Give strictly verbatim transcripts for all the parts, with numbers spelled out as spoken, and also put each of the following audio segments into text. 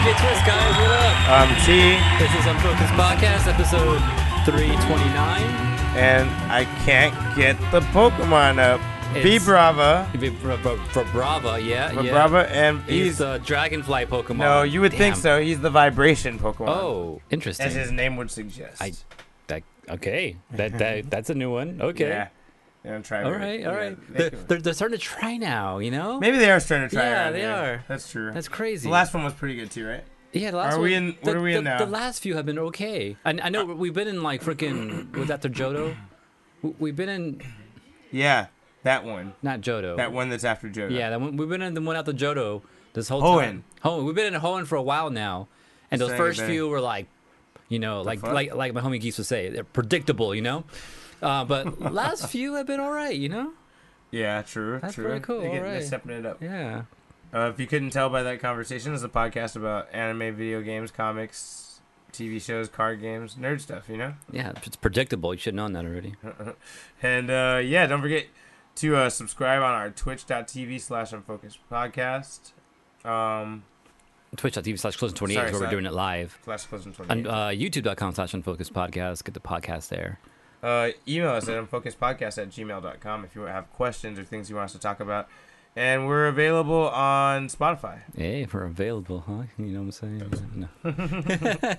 J Twist, guys. What up? I'm T, This is Unfocused Podcast, episode three twenty-nine. and I can't get the Pokemon up. It's- Vibrava, For Brava, yeah, yeah. Vibrava, and He's he's the Dragonfly Pokemon. no, you would think Damn. so. He's the Vibration Pokemon, Oh, interesting. as his name would suggest. I, that, okay, that, that that's a new one. Okay. Yeah, they're gonna try. All it. right, all Yeah, right. they They're, can- they're, they're starting to try now, you know? Maybe they are starting to try. Yeah, it out they there. are. That's true. That's crazy. The last one was pretty good too, right? Yeah, the last Are one. we in- what the, are we in the, now? The last few have been okay. I, I know we've been in like freaking. Was that the Johto? We- We've been in Yeah, that one. not Johto. That one that's after Johto. Yeah, that one, we've been in the one out the Johto this whole Hoenn. time. Hoenn. We've been in Hoenn for a while now, and those Saying first that- few were like, you know, like fuck? like like my homie Geese would say, they're predictable, you know. Uh, but last few have been all right, you know. Yeah, true. That's true. pretty cool, They're, getting, all they're right. stepping it up. Yeah. Uh, if you couldn't tell by that conversation, it's a podcast about anime, video games, comics, T V shows, card games, nerd stuff, you know? Yeah, it's predictable. You should have known that already. And uh, yeah, don't forget to uh, subscribe on our twitch.tv slash unfocused podcast. Um, Twitch.tv slash closing twenty-eight Sorry, is where we're sorry. doing it live. slash closing And twenty-eight. uh, YouTube.com slash unfocused podcast. Get the podcast there. Uh, email us at unfocusedpodcast at gmail dot com if you have questions or things you want us to talk about. And we're available on Spotify. Hey, we're available, huh? You know what I'm saying? No.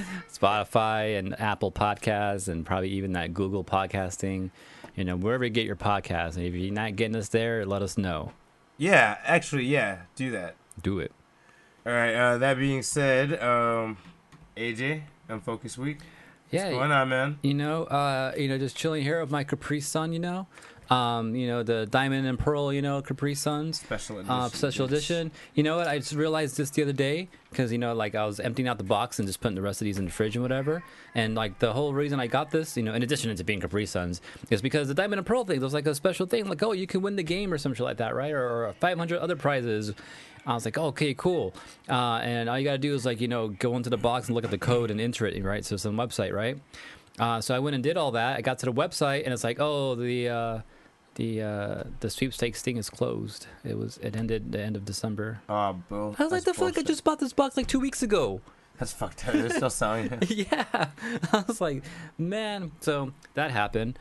Spotify and Apple Podcasts and probably even that Google podcasting. You know, wherever you get your podcasts. And if you're not getting us there, let us know. Yeah, actually, yeah, do that. Do it. All right, uh, that being said, um, A J, Unfocused Week. Yeah. What's going on, man? You know, uh, you know, just chilling here with my Capri Sun, you know. Um, you know, the Diamond and Pearl, you know, Capri Suns. Special edition. Uh, special bitch. edition. You know what? I just realized this the other day because you know, like I was emptying out the box and just putting the rest of these in the fridge and whatever. And like the whole reason I got this, you know, in addition to being Capri Suns, is because the Diamond and Pearl thing. There was like a special thing, like oh, you can win the game or some shit like that, right? Or, or five hundred other prizes. I was like, oh, okay, cool. Uh, and all you gotta do is like you know go into the box and look at the code and enter it, right? So it's some website, right? Uh, so I went and did all that. I got to the website and it's like, oh, the. Uh, The uh, the sweepstakes thing is closed. It was it ended the end of December. Oh, boo. I was like, the fuck! I just bought this box like two weeks ago. That's fucked up. They're still selling it. Yeah, I was like, man. So that happened,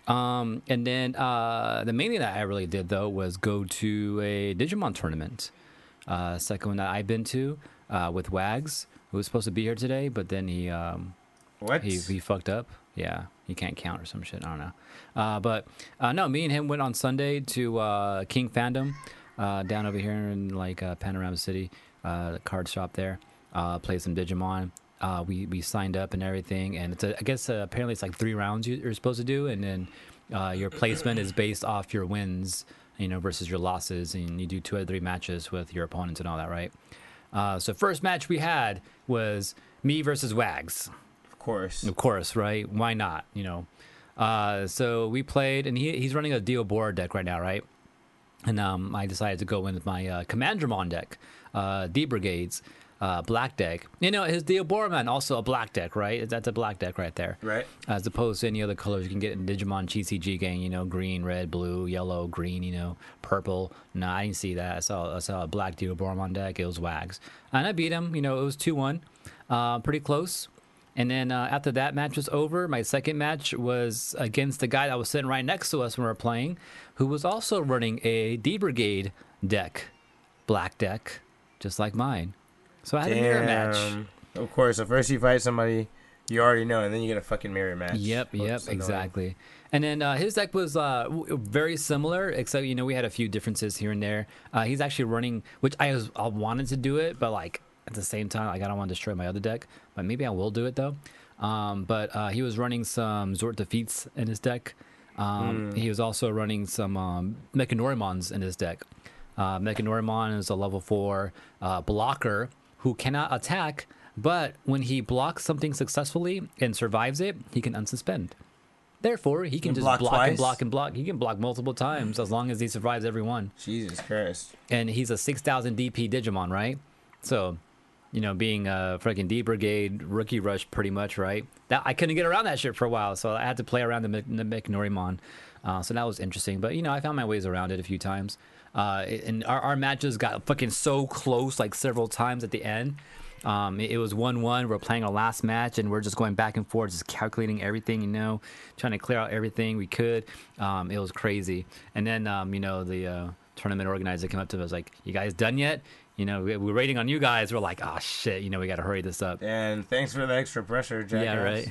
um, and then uh, the main thing that I really did though was go to a Digimon tournament. Uh, second one that I've been to uh, with Wags, who was supposed to be here today, but then he um, What? he he fucked up. Yeah, he can't count or some shit. I don't know. Uh, but uh, no, me and him went on Sunday to uh, King Fandom uh, down over here in like uh, Panorama City, uh, the card shop there. Uh, played some Digimon. Uh, we we signed up and everything, and it's a, I guess uh, apparently it's like three rounds you, you're supposed to do, and then uh, your placement is based off your wins, you know, versus your losses, and you do two or three matches with your opponents and all that, right? Uh, so first match we had was me versus Wags. Of course. Of course, right? Why not? You know. Uh, so we played, and he he's running a Diobora deck right now, right? And um, I decided to go in with my uh, Commandramon deck, uh, D Brigades, uh, black deck. You know, his Diobora man also a black deck, right? That's a black deck right there. Right. As opposed to any other colors you can get in Digimon G C G game, you know, green, red, blue, yellow, green, you know, purple. No, I didn't see that. I saw I saw a black Diobora deck. It was Wags, and I beat him. You know, it was two one, uh, pretty close. And then uh, after that match was over, my second match was against the guy that was sitting right next to us when we were playing, who was also running a D Brigade deck, black deck, just like mine. So I had a mirror match. Damn. Of course. So first you fight somebody you already know, and then you get a fucking mirror match. Yep, Oh, yep, it's annoying. exactly. And then uh, his deck was uh, w- very similar, except you know we had a few differences here and there. Uh, he's actually running, which I was I wanted to do it, but like at the same time, like I don't want to destroy my other deck, but maybe I will do it though. Um, but uh, he was running some Zort Defeats in his deck. Um, Mm. He was also running some um, Mechanorimons in his deck. Uh, Mechanorimon is a level four uh, blocker who cannot attack, but when he blocks something successfully and survives it, he can unsuspend. Therefore, he can can just block block, twice? and block and block. He can block multiple times as long as he survives every one. Jesus Christ. And he's a six thousand D P Digimon, right? So, you know, being a freaking D Brigade rookie rush pretty much, right? That I couldn't get around that shit for a while, so I had to play around the, Mi- the Mechanorimon. Uh, so that was interesting. But, you know, I found my ways around it a few times. Uh, and our, our matches got fucking so close, like several times at the end. Um, it, it was one one. We're playing our last match, and we're just going back and forth, just calculating everything, you know, trying to clear out everything we could. Um, it was crazy. And then, um, you know, the uh, tournament organizer came up to us like, "You guys done yet?" You know, we, we're waiting on you guys. We're like, "Oh shit!" You know, we got to hurry this up. And thanks for the extra pressure, Jack. Yeah, right.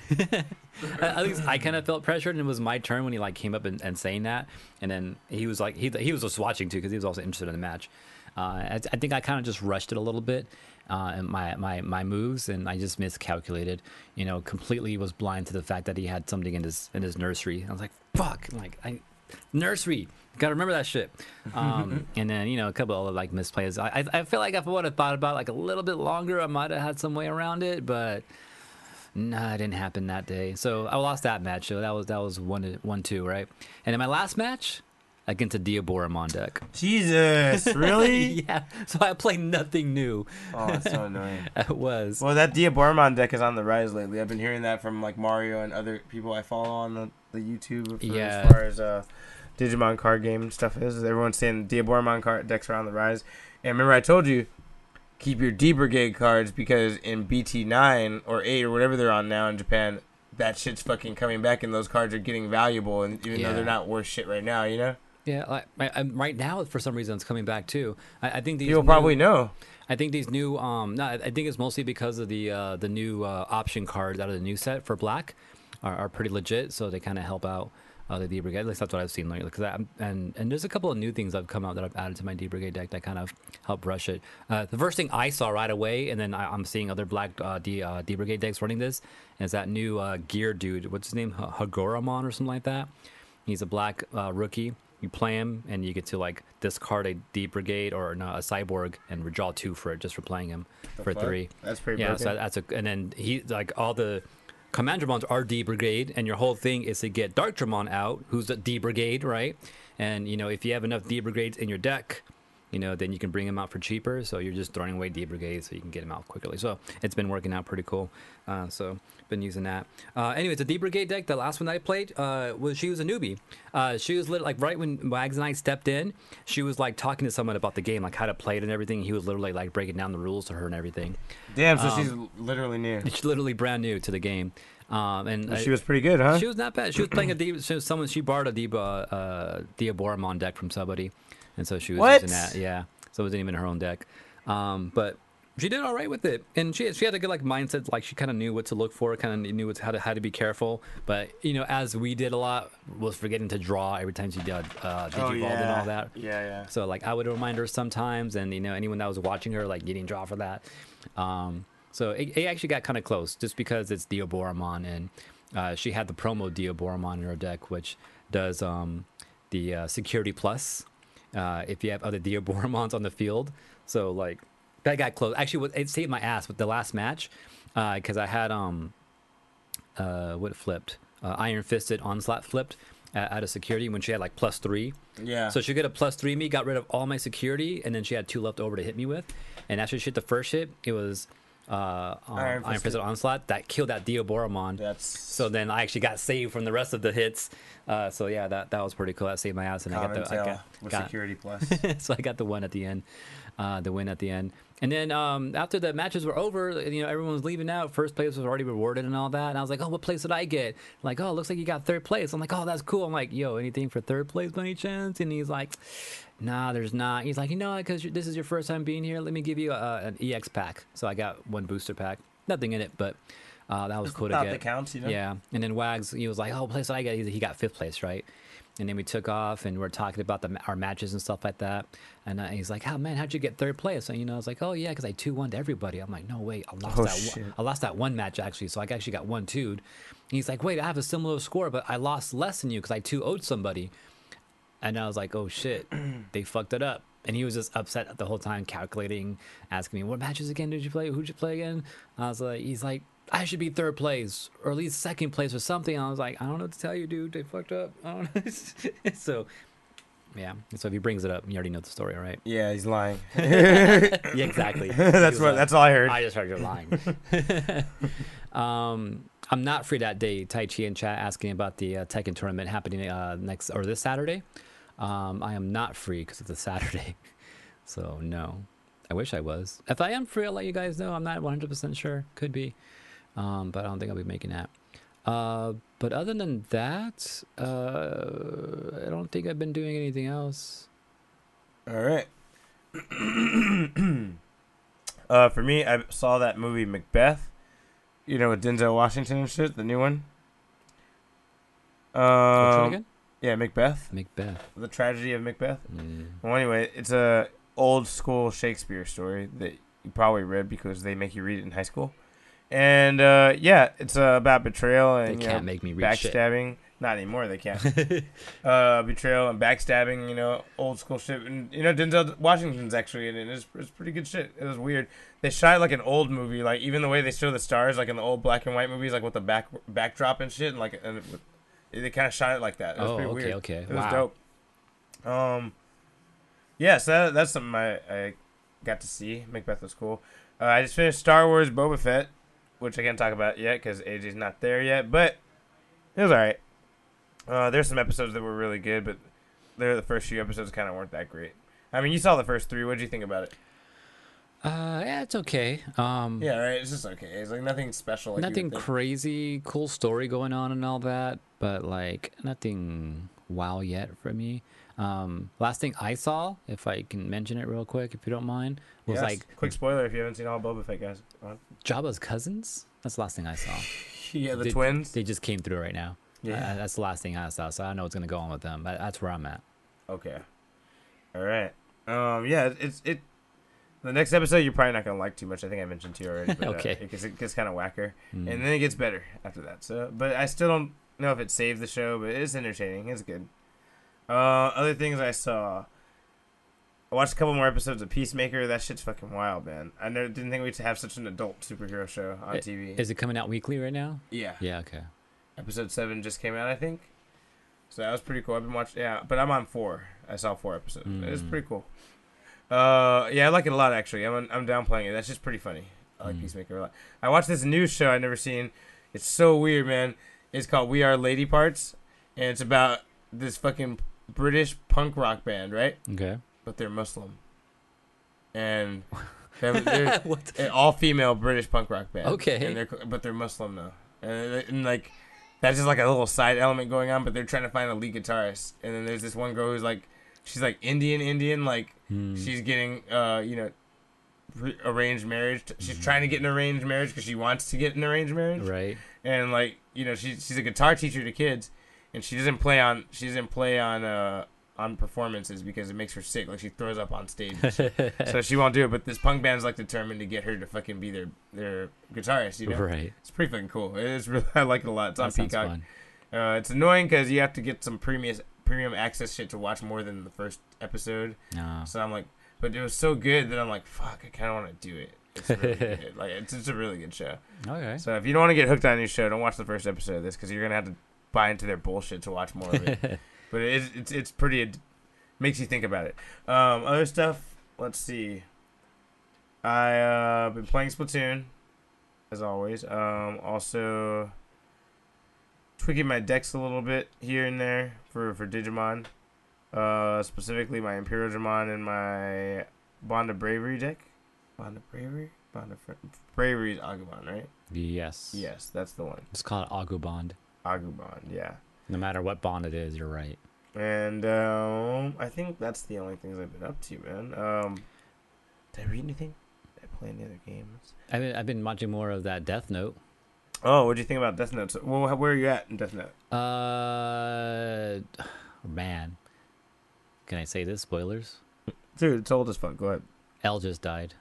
At at least I kind of felt pressured, and it was my turn when he like came up and, and saying that, and then he was like, he he was just watching too because he was also interested in the match. Uh, I, I think I kind of just rushed it a little bit, uh, and my, my my moves, and I just miscalculated. You know, completely was blind to the fact that he had something in his in his nursery. I was like, fuck, I'm like I nursery. Gotta remember that shit. Um, and then, you know, a couple of like misplays. I, I I feel like if I would have thought about it, like a little bit longer, I might have had some way around it, but nah, it didn't happen that day. So I lost that match. So that was that was one one two, right? And then my last match against a Diaboramon deck. Jesus, really? Yeah. So I played nothing new. Oh, that's so annoying. It was. Well, that Diaboramon deck is on the rise lately. I've been hearing that from like Mario and other people I follow on the, the YouTube. For Yeah. As far as uh, Digimon card game stuff is, everyone's saying Diaboramon card decks are on the rise. And remember, I told you, keep your D Brigade cards because in B T nine or eight or whatever they're on now in Japan, that shit's fucking coming back, and those cards are getting valuable, and even Yeah. though they're not worth shit right now, you know. Yeah, like, I, I, right now for some reason it's coming back too. I, I think these People new- probably know. I think these new, um, no, I I think it's mostly because of the uh, the new uh, option cards out of the new set for black are, are pretty legit, so they kind of help out uh, the D Brigade. At least that's what I've seen lately. Cause I, and and there's a couple of new things that have come out that I've added to my D Brigade deck that kind of help brush it. Uh, the first thing I saw right away, and then I, I'm seeing other black uh, D uh, D Brigade decks running this, is that new uh, gear dude. What's his name? H- Hagoramon or something like that. He's a black uh, rookie. You play him, and you get to like discard a D Brigade or no, a Cyborg and redraw two for it just for playing him The for fuck? three. That's pretty Yeah, broken. so that's a and then he like all the Commandramons are D Brigade, and your whole thing is to get Darktramon out, who's a D Brigade, right? And you know if you have enough D Brigades in your deck, you know then you can bring him out for cheaper. So you're just throwing away D Brigades so you can get him out quickly. So it's been working out pretty cool. Uh, so been using that. Uh, anyways, the D Brigade deck, the last one that I played, uh, was she was a newbie. Uh, she was lit- like right when Wags and I stepped in, she was like talking to someone about the game, like how to play it and everything. He was literally like breaking down the rules to her and everything. Damn, so um, she's literally new. She's literally brand new to the game. Um, and Well, I- she was pretty good, huh? she was not bad. She was playing a D. She was someone. She borrowed a Diba, uh, Diaboramon deck from somebody, and so she was What? using that. Yeah, so it wasn't even her own deck. Um, but she did all right with it, and she she had a good like mindset. Like she kind of knew what to look for, kind of knew what, how to how to be careful. But you know, as we did a lot, was forgetting to draw every time she did uh, Digivolve oh, yeah. and all that. Yeah, yeah. So like I would remind her sometimes, and you know anyone that was watching her like getting draw for that. Um, so it, it actually got kind of close just because it's Diaboramon, and uh, she had the promo Diaboramon in her deck, which does um, the uh, security plus uh, if you have other Diaboramons on the field. So like that got close. Actually, what- it saved my ass with the last match because I had um uh what flipped uh, Iron Fisted Onslaught flipped at, at a security when she had like plus three. Yeah. So she got a plus three me, got rid of all my security, and then she had two left over to hit me with. And after she hit the first hit, it was uh, um, Iron Iron Fisted. Fisted Onslaught that killed that Diaboramon. That's So then I actually got saved from the rest of the hits. Uh, so yeah, that that was pretty cool. That saved my ass, and I got common the I tail got, with got- security plus. so I got the one at the end, uh, the win at the end. And then um, after the matches were over, you know, everyone was leaving out. First place was already rewarded and all that. And I was like, oh, what place did I get? Like, oh, it looks like you got third place. I'm like, oh, that's cool. I'm like, yo, anything for third place by any chance? And he's like, nah, there's not. He's like, you know, because this is your first time being here, let me give you a, an E X pack. So I got one booster pack. Nothing in it, but uh, that was It's cool the to thought get. that counts, you know? Yeah. And then Wags, he was like, oh, place did I get? He he got fifth place, right? And then we took off, and we're talking about the our matches and stuff like that. And uh, he's like, "Oh man, how'd you get third place?" And you know, I was like, "Oh yeah, because I two one to everybody." I'm like, "No wait, I lost Oh, that. shit. One, I lost that one match actually, so I actually got one two'd." And he's like, "Wait, I have a similar score, but I lost less than you because I two oh'd somebody." And I was like, "Oh shit, they fucked it up." And he was just upset the whole time, calculating, asking me, "What matches again did you play? Who'd you play again?" I was like, "He's like." I should be third place or at least second place or something. I was like, I don't know what to tell you, dude. They fucked up. I don't know. So, yeah. So if he brings it up, you already know the story, all right? Yeah, he's lying. Yeah, exactly. that's He what. was That's like, all I heard. I just heard you're lying. um, I'm not free that day. Tai Chi in chat asking about the uh, Tekken tournament happening uh, next or this Saturday. Um, I am not free because it's a Saturday. So no. I wish I was. If I am free, I'll let you guys know. I'm not one hundred percent sure. Could be. Um, but I don't think I'll be making that. Uh, but other than that, uh, I don't think I've been doing anything else. All right. uh, for me, I saw that movie Macbeth. You know, with Denzel Washington and shit, the new one. Um, Which one again? Yeah, Macbeth. Macbeth. The tragedy of Macbeth. Mm. Well, anyway, it's a old school Shakespeare story that you probably read because they make you read it in high school. And uh, yeah, it's uh, about betrayal and They you can't know, make me read shit. backstabbing. Not anymore. They can't. uh, betrayal and backstabbing. You know, old school shit. And you know, Denzel Washington's actually in it. It's, it's pretty good shit. It was weird. They shot it like an old movie. Like even the way they show the stars, like in the old black and white movies, like with the back backdrop and shit. And like and it, they kind of shot it like that. It was Oh, pretty okay, weird. okay. It was Wow. dope. Um, yeah, so that, that's something I, I got to see. Macbeth was cool. Uh, I just finished Star Wars Boba Fett, which I can't talk about yet because A J's not there yet, but it was alright. Uh, there's some episodes that were really good, but there the first few episodes kind of weren't that great. I mean, you saw the first three. What did you think about it? Uh, yeah, it's okay. Um, Yeah, right. It's just okay. It's like nothing special. Like you nothing would think. crazy, cool story going on and all that, but like nothing wow yet for me. Um, last thing I saw, if I can mention it real quick, if you don't mind, was Yes. like quick spoiler if you haven't seen all Boba Fett, guys. Come on. Jabba's cousins. That's the last thing I saw. Yeah, the They- twins. They just came through right now. Yeah. Uh, that's the last thing I saw, so I know what's gonna go on with them. But that's where I'm at. Okay. All right. Um. Yeah. It's it. The next episode you're probably not gonna like too much. I think I mentioned to you already. But, Okay. Uh, it gets, it gets kind of whacker, Mm. and then it gets better after that. So, but I still don't know if it saved the show, but it's entertaining. It's good. Uh. Other things I saw. I watched a couple more episodes of Peacemaker. That shit's fucking wild, man. I never didn't think we'd have such an adult superhero show on It- T V. Is it coming out weekly right now? Yeah. Yeah. Okay. Episode seven just came out, I think. So that was pretty cool. I've been watching. Yeah, but I'm on four. I saw four episodes. It's Mm. pretty cool. Uh, yeah, I like it a lot actually. I'm I'm downplaying it. That's just pretty funny. I like Mm. Peacemaker a lot. I watched this news show I've never seen. It's so weird, man. It's called We Are Lady Parts, and it's about this fucking British punk rock band, right? Okay. But they're Muslim, and they're, they're What? an all-female British punk rock band. Okay. and they're but they're Muslim though, and, and like that's just like a little side element going on. But they're trying to find a lead guitarist, and then there's this one girl who's like, she's like Indian, Indian, like Hmm. she's getting, uh, you know, re- arranged marriage. She's Mm-hmm. trying to get an arranged marriage because she wants to get an arranged marriage, Right. and like you know, she's she's a guitar teacher to kids, and she doesn't play on she doesn't play on uh on performances because it makes her sick. Like she throws up on stage. So she won't do it, but this punk band's like determined to get her to fucking be their their guitarist. You know, Right. it's pretty fucking cool. It's really I like it a lot. It's on That sounds Peacock. fun. Uh, it's annoying because you have to get some premium premium access shit to watch more than the first episode. No. So I'm like, but it was so good that I'm like, fuck, I kind of want to do it. It's really good. Like it's it's a really good show. Okay. So if you don't want to get hooked on your show, don't watch the first episode of this because you're gonna have to buy into their bullshit to watch more of it. But it is, it's it's pretty. It makes you think about it. Um, other stuff. Let's see. I uh been playing Splatoon, as always. Um, also tweaking my decks a little bit here and there for for Digimon. Uh, specifically my Imperial Digimon and my Bond of Bravery deck. Bond of Bravery. Bond of Fra- Bravery is Agumon, right? Yes. Yes, that's the one. It's called Agu Bond. Agumon, yeah. No matter what bond it is, you're right. And um, I think that's the only things I've been up to, man. Um, did I read anything? Did I play any other games? I've been, I've been watching more of that Death Note. Oh, what do you think about Death Note? So, well, where are you at in Death Note? Uh, man, can I say this? Spoilers. Dude, it's old as fuck. Go ahead. L just died.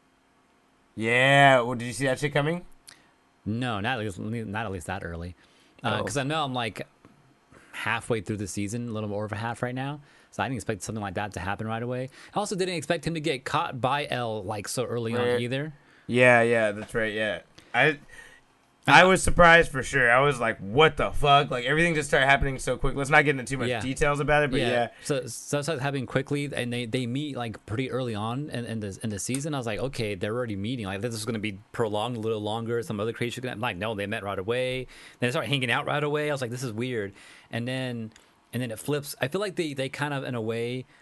Yeah. Well, did you see that shit coming? No, not at least, not at least that early. Because Oh. I know I'm like halfway through the season, a little more over half right now. So I didn't expect something like that to happen right away. I also didn't expect him to get caught by L like so early Right. on either. Yeah, yeah, that's right. Yeah, I, I was surprised for sure. I was like, "What the fuck?" Like everything just started happening so quick. Let's not get into too much Yeah. details about it, but yeah, So so it starts happening quickly, and they, they meet like pretty early on in, in the in the season. I was like, okay, they're already meeting. Like this is going to be prolonged a little longer. Some other creatures gonna I'm like, no, they met right away. Then they start hanging out right away. I was like, this is weird. And then and then it flips. I feel like they they kind of in a way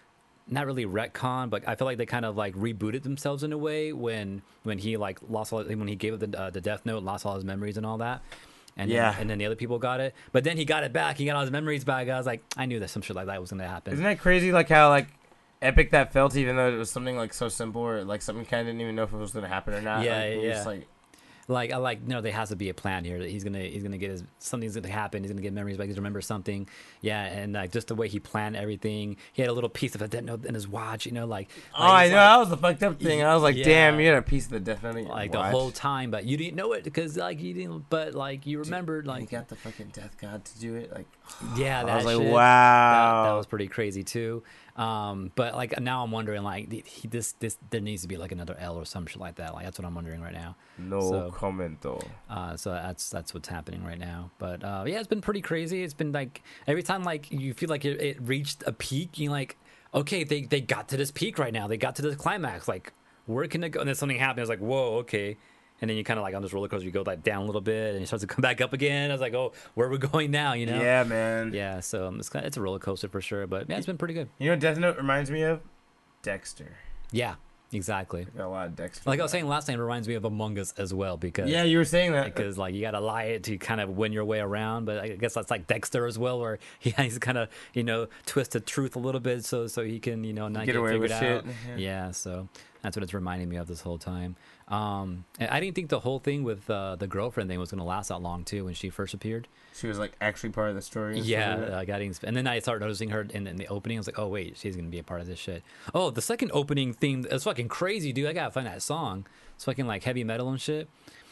not really retcon, but I feel like they kind of like rebooted themselves in a way when when he like lost all when he gave it the uh, the Death Note, lost all his memories and all that. And Yeah. then, and then the other people got it, but then he got it back. He got all his memories back. I was like, I knew that some shit like that was gonna happen. Isn't that crazy? Like how like epic that felt, even though it was something like so simple, or like something kind of didn't even know if it was gonna happen or not. Yeah, like, it was yeah. just, like, Like I like no, there has to be a plan here that he's gonna he's gonna get his something's gonna happen. He's gonna get memories back. He's gonna remember something. Yeah, and like just the way he planned everything. He had a little piece of a Death Note in his watch. You know, like oh, like, I it's know like- that was the fucked up thing. I was like, Yeah. damn, you had a piece of the Death Note in your like watch. the whole time, but you didn't know it because like you didn't. But like you remembered, And like he got the fucking Death God to do it. Like, yeah, that I was like, shit, wow. that, that was pretty crazy too. Um, but like now I'm wondering, like he, this this there needs to be like another L or some shit like that. Like that's what I'm wondering right now. No So- comment though. Uh, so that's that's what's happening right now. But uh, yeah, it's been pretty crazy. It's been like every time like you feel like it, it reached a peak, you're like, okay, they they got to this peak right now. They got to this climax. Like, where can it go? And then something happens. Like, whoa, okay. And then you kind of like on this roller coaster, you go like down a little bit, and it starts to come back up again. I was like, oh, where are we going now? You know? Yeah, man. Yeah. So um, it's kind of, it's a roller coaster for sure. But yeah, it's been pretty good. You know what Death Note reminds me of? Dexter. Yeah. Exactly. Got a lot of Dexter. Like I was saying last time, it reminds me of Among Us as well because Yeah, you were saying that. because like you gotta lie it to kind of win your way around, but I guess that's like Dexter as well, where he he's kind of you know twist the truth a little bit so so he can you know not Get get, away figured with out. shit. Yeah. Yeah. So that's what it's reminding me of this whole time. Um, and I didn't think the whole thing with uh, the girlfriend thing was gonna last that long too when she first appeared. She was like actually part of the story. and stuff Yeah, like that. like I didn't, and then I started noticing her in, in the opening. I was like, oh wait, she's gonna be a part of this shit. Oh, the second opening theme is fucking crazy, dude. I gotta find that song. It's fucking like heavy metal and shit.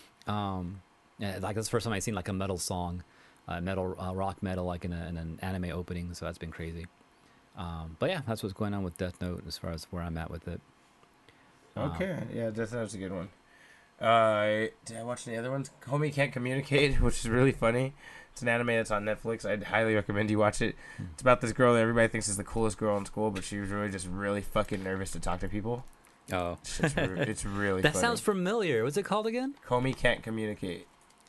Um, yeah, like that's the first time I seen like a metal song, uh, metal uh, rock metal like in, a, in an anime opening. So that's been crazy. Um, but yeah, that's what's going on with Death Note as far as where I'm at with it. Um, Okay, yeah, Death Note's a good one. Uh, did I watch any other ones? Homie Can't Communicate, which is really funny. It's an anime that's on Netflix. I'd highly recommend you watch it. Hmm. It's about this girl that everybody thinks is the coolest girl in school, but she was really just really fucking nervous to talk to people. Oh, It's, re- it's really that funny. sounds familiar. What's it called again? Homie Can't Communicate.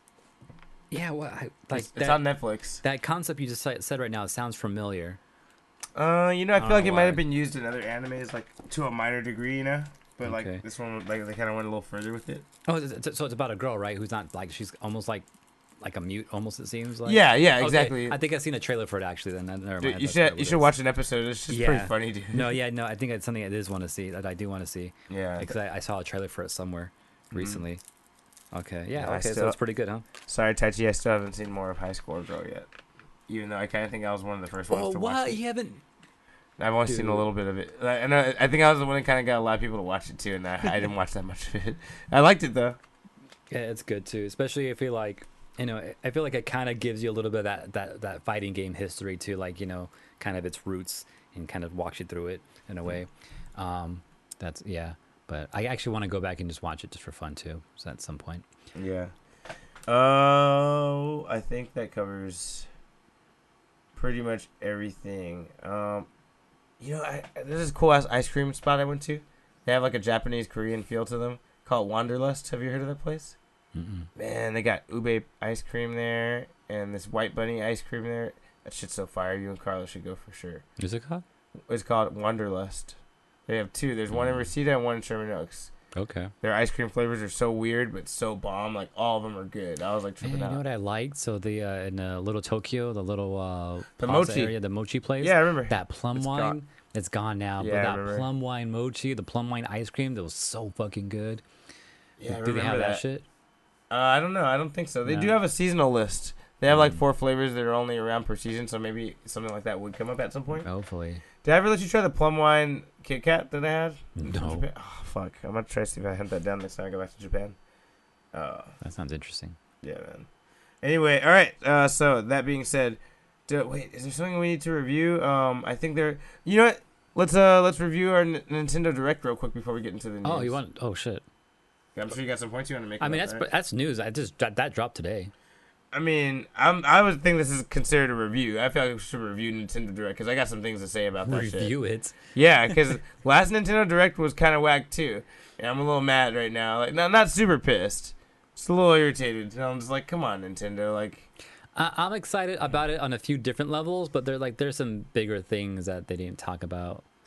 Yeah, what? I, like it's, that, it's on Netflix. that concept you just said said right now sounds familiar. Uh, you know, I I feel don't like know it might why. have been used in other animes, like to a minor degree, you know. But Okay. like this one, like they kind of went a little further with it. Oh, it's- it's- so it's about a girl, right? Who's not like she's almost like like a mute, almost it seems like. yeah, yeah, Okay, exactly. I think I've seen a trailer for it actually. Then never mind. Dude, you That's should probably you what should it watch an episode. It's just pretty Yeah. funny, dude. is. No, yeah, no. I think it's something I just want to see. That I do want to see Yeah. because I, I saw a trailer for it somewhere Mhm. recently. Okay, yeah, Yeah, I okay, so still- it's pretty good, huh? Sorry, Taichi, I still haven't seen more of High Score Girl yet. Even though I kind of think I was one of the first ones Oh, to what? watch it. You haven't? I've only seen a Dude. little bit of it. Like, and I, I think I was the one that kind of got a lot of people to watch it too, and I, I didn't watch that much of it. I liked it though. Yeah, it's good too. Especially if you like, you know, I feel like it kind of gives you a little bit of that that that fighting game history too, like you know, kind of its roots and kind of walks you through it in a way. Um, that's yeah. But I actually want to go back and just watch it just for fun too. So at some point. Yeah. Oh, I think that covers pretty much everything. Um, you know, I, there's this cool ass ice cream spot I went to. They have like a Japanese Korean feel to them called Wanderlust. Have you heard of that place? Mm-mm. Man, they got ube ice cream there and this white bunny ice cream there. That shit's so fire. You and Carla should go for sure. Is it called? It's called Wanderlust. They have two. There's one in Mm. Reseda and one in Sherman Oaks. Okay. Their ice cream flavors are so weird, but so bomb. Like all of them are good. I was like Man, tripping you know out. what I liked? So the uh, in uh, Little Tokyo, the little uh, The plaza mochi. area, the mochi place. Yeah, I remember. That plum It's wine, gone. it's gone now. Yeah, I but that remember. plum wine mochi, the plum wine ice cream, that was so fucking good. Yeah, I Do they have remember that, that. shit? Uh, I don't know. I don't think so. They do No. have a seasonal list. They have like Mm. four flavors that are only around per season, so maybe something like that would come up at some point. Hopefully. Did I ever let you try the plum wine Kit Kat that I had? from No. Japan? Oh, fuck. I'm going to try to see if I hunt that down next time I go back to Japan. Uh, That sounds interesting. yeah, man. Anyway, all right. Uh, so that being said, do, wait, is there something we need to review? Um, I think there. You know what? Let's uh let's review our N- Nintendo Direct real quick before we get into the news. Oh, you want? Oh shit. I'm sure you got some points you want to make. I mean, about that's that. that's news. I just that, that dropped today. I mean, I'm I would think this is considered a review. I feel like we should review Nintendo Direct because I got some things to say about that shit. Review it. Yeah, because last Nintendo Direct was kind of whack too, and I'm a little mad right now. Like, not not super pissed, just a little irritated. And I'm just like, come on, Nintendo. Like, I, I'm excited about it on a few different levels, but there like there's some bigger things that they didn't talk about.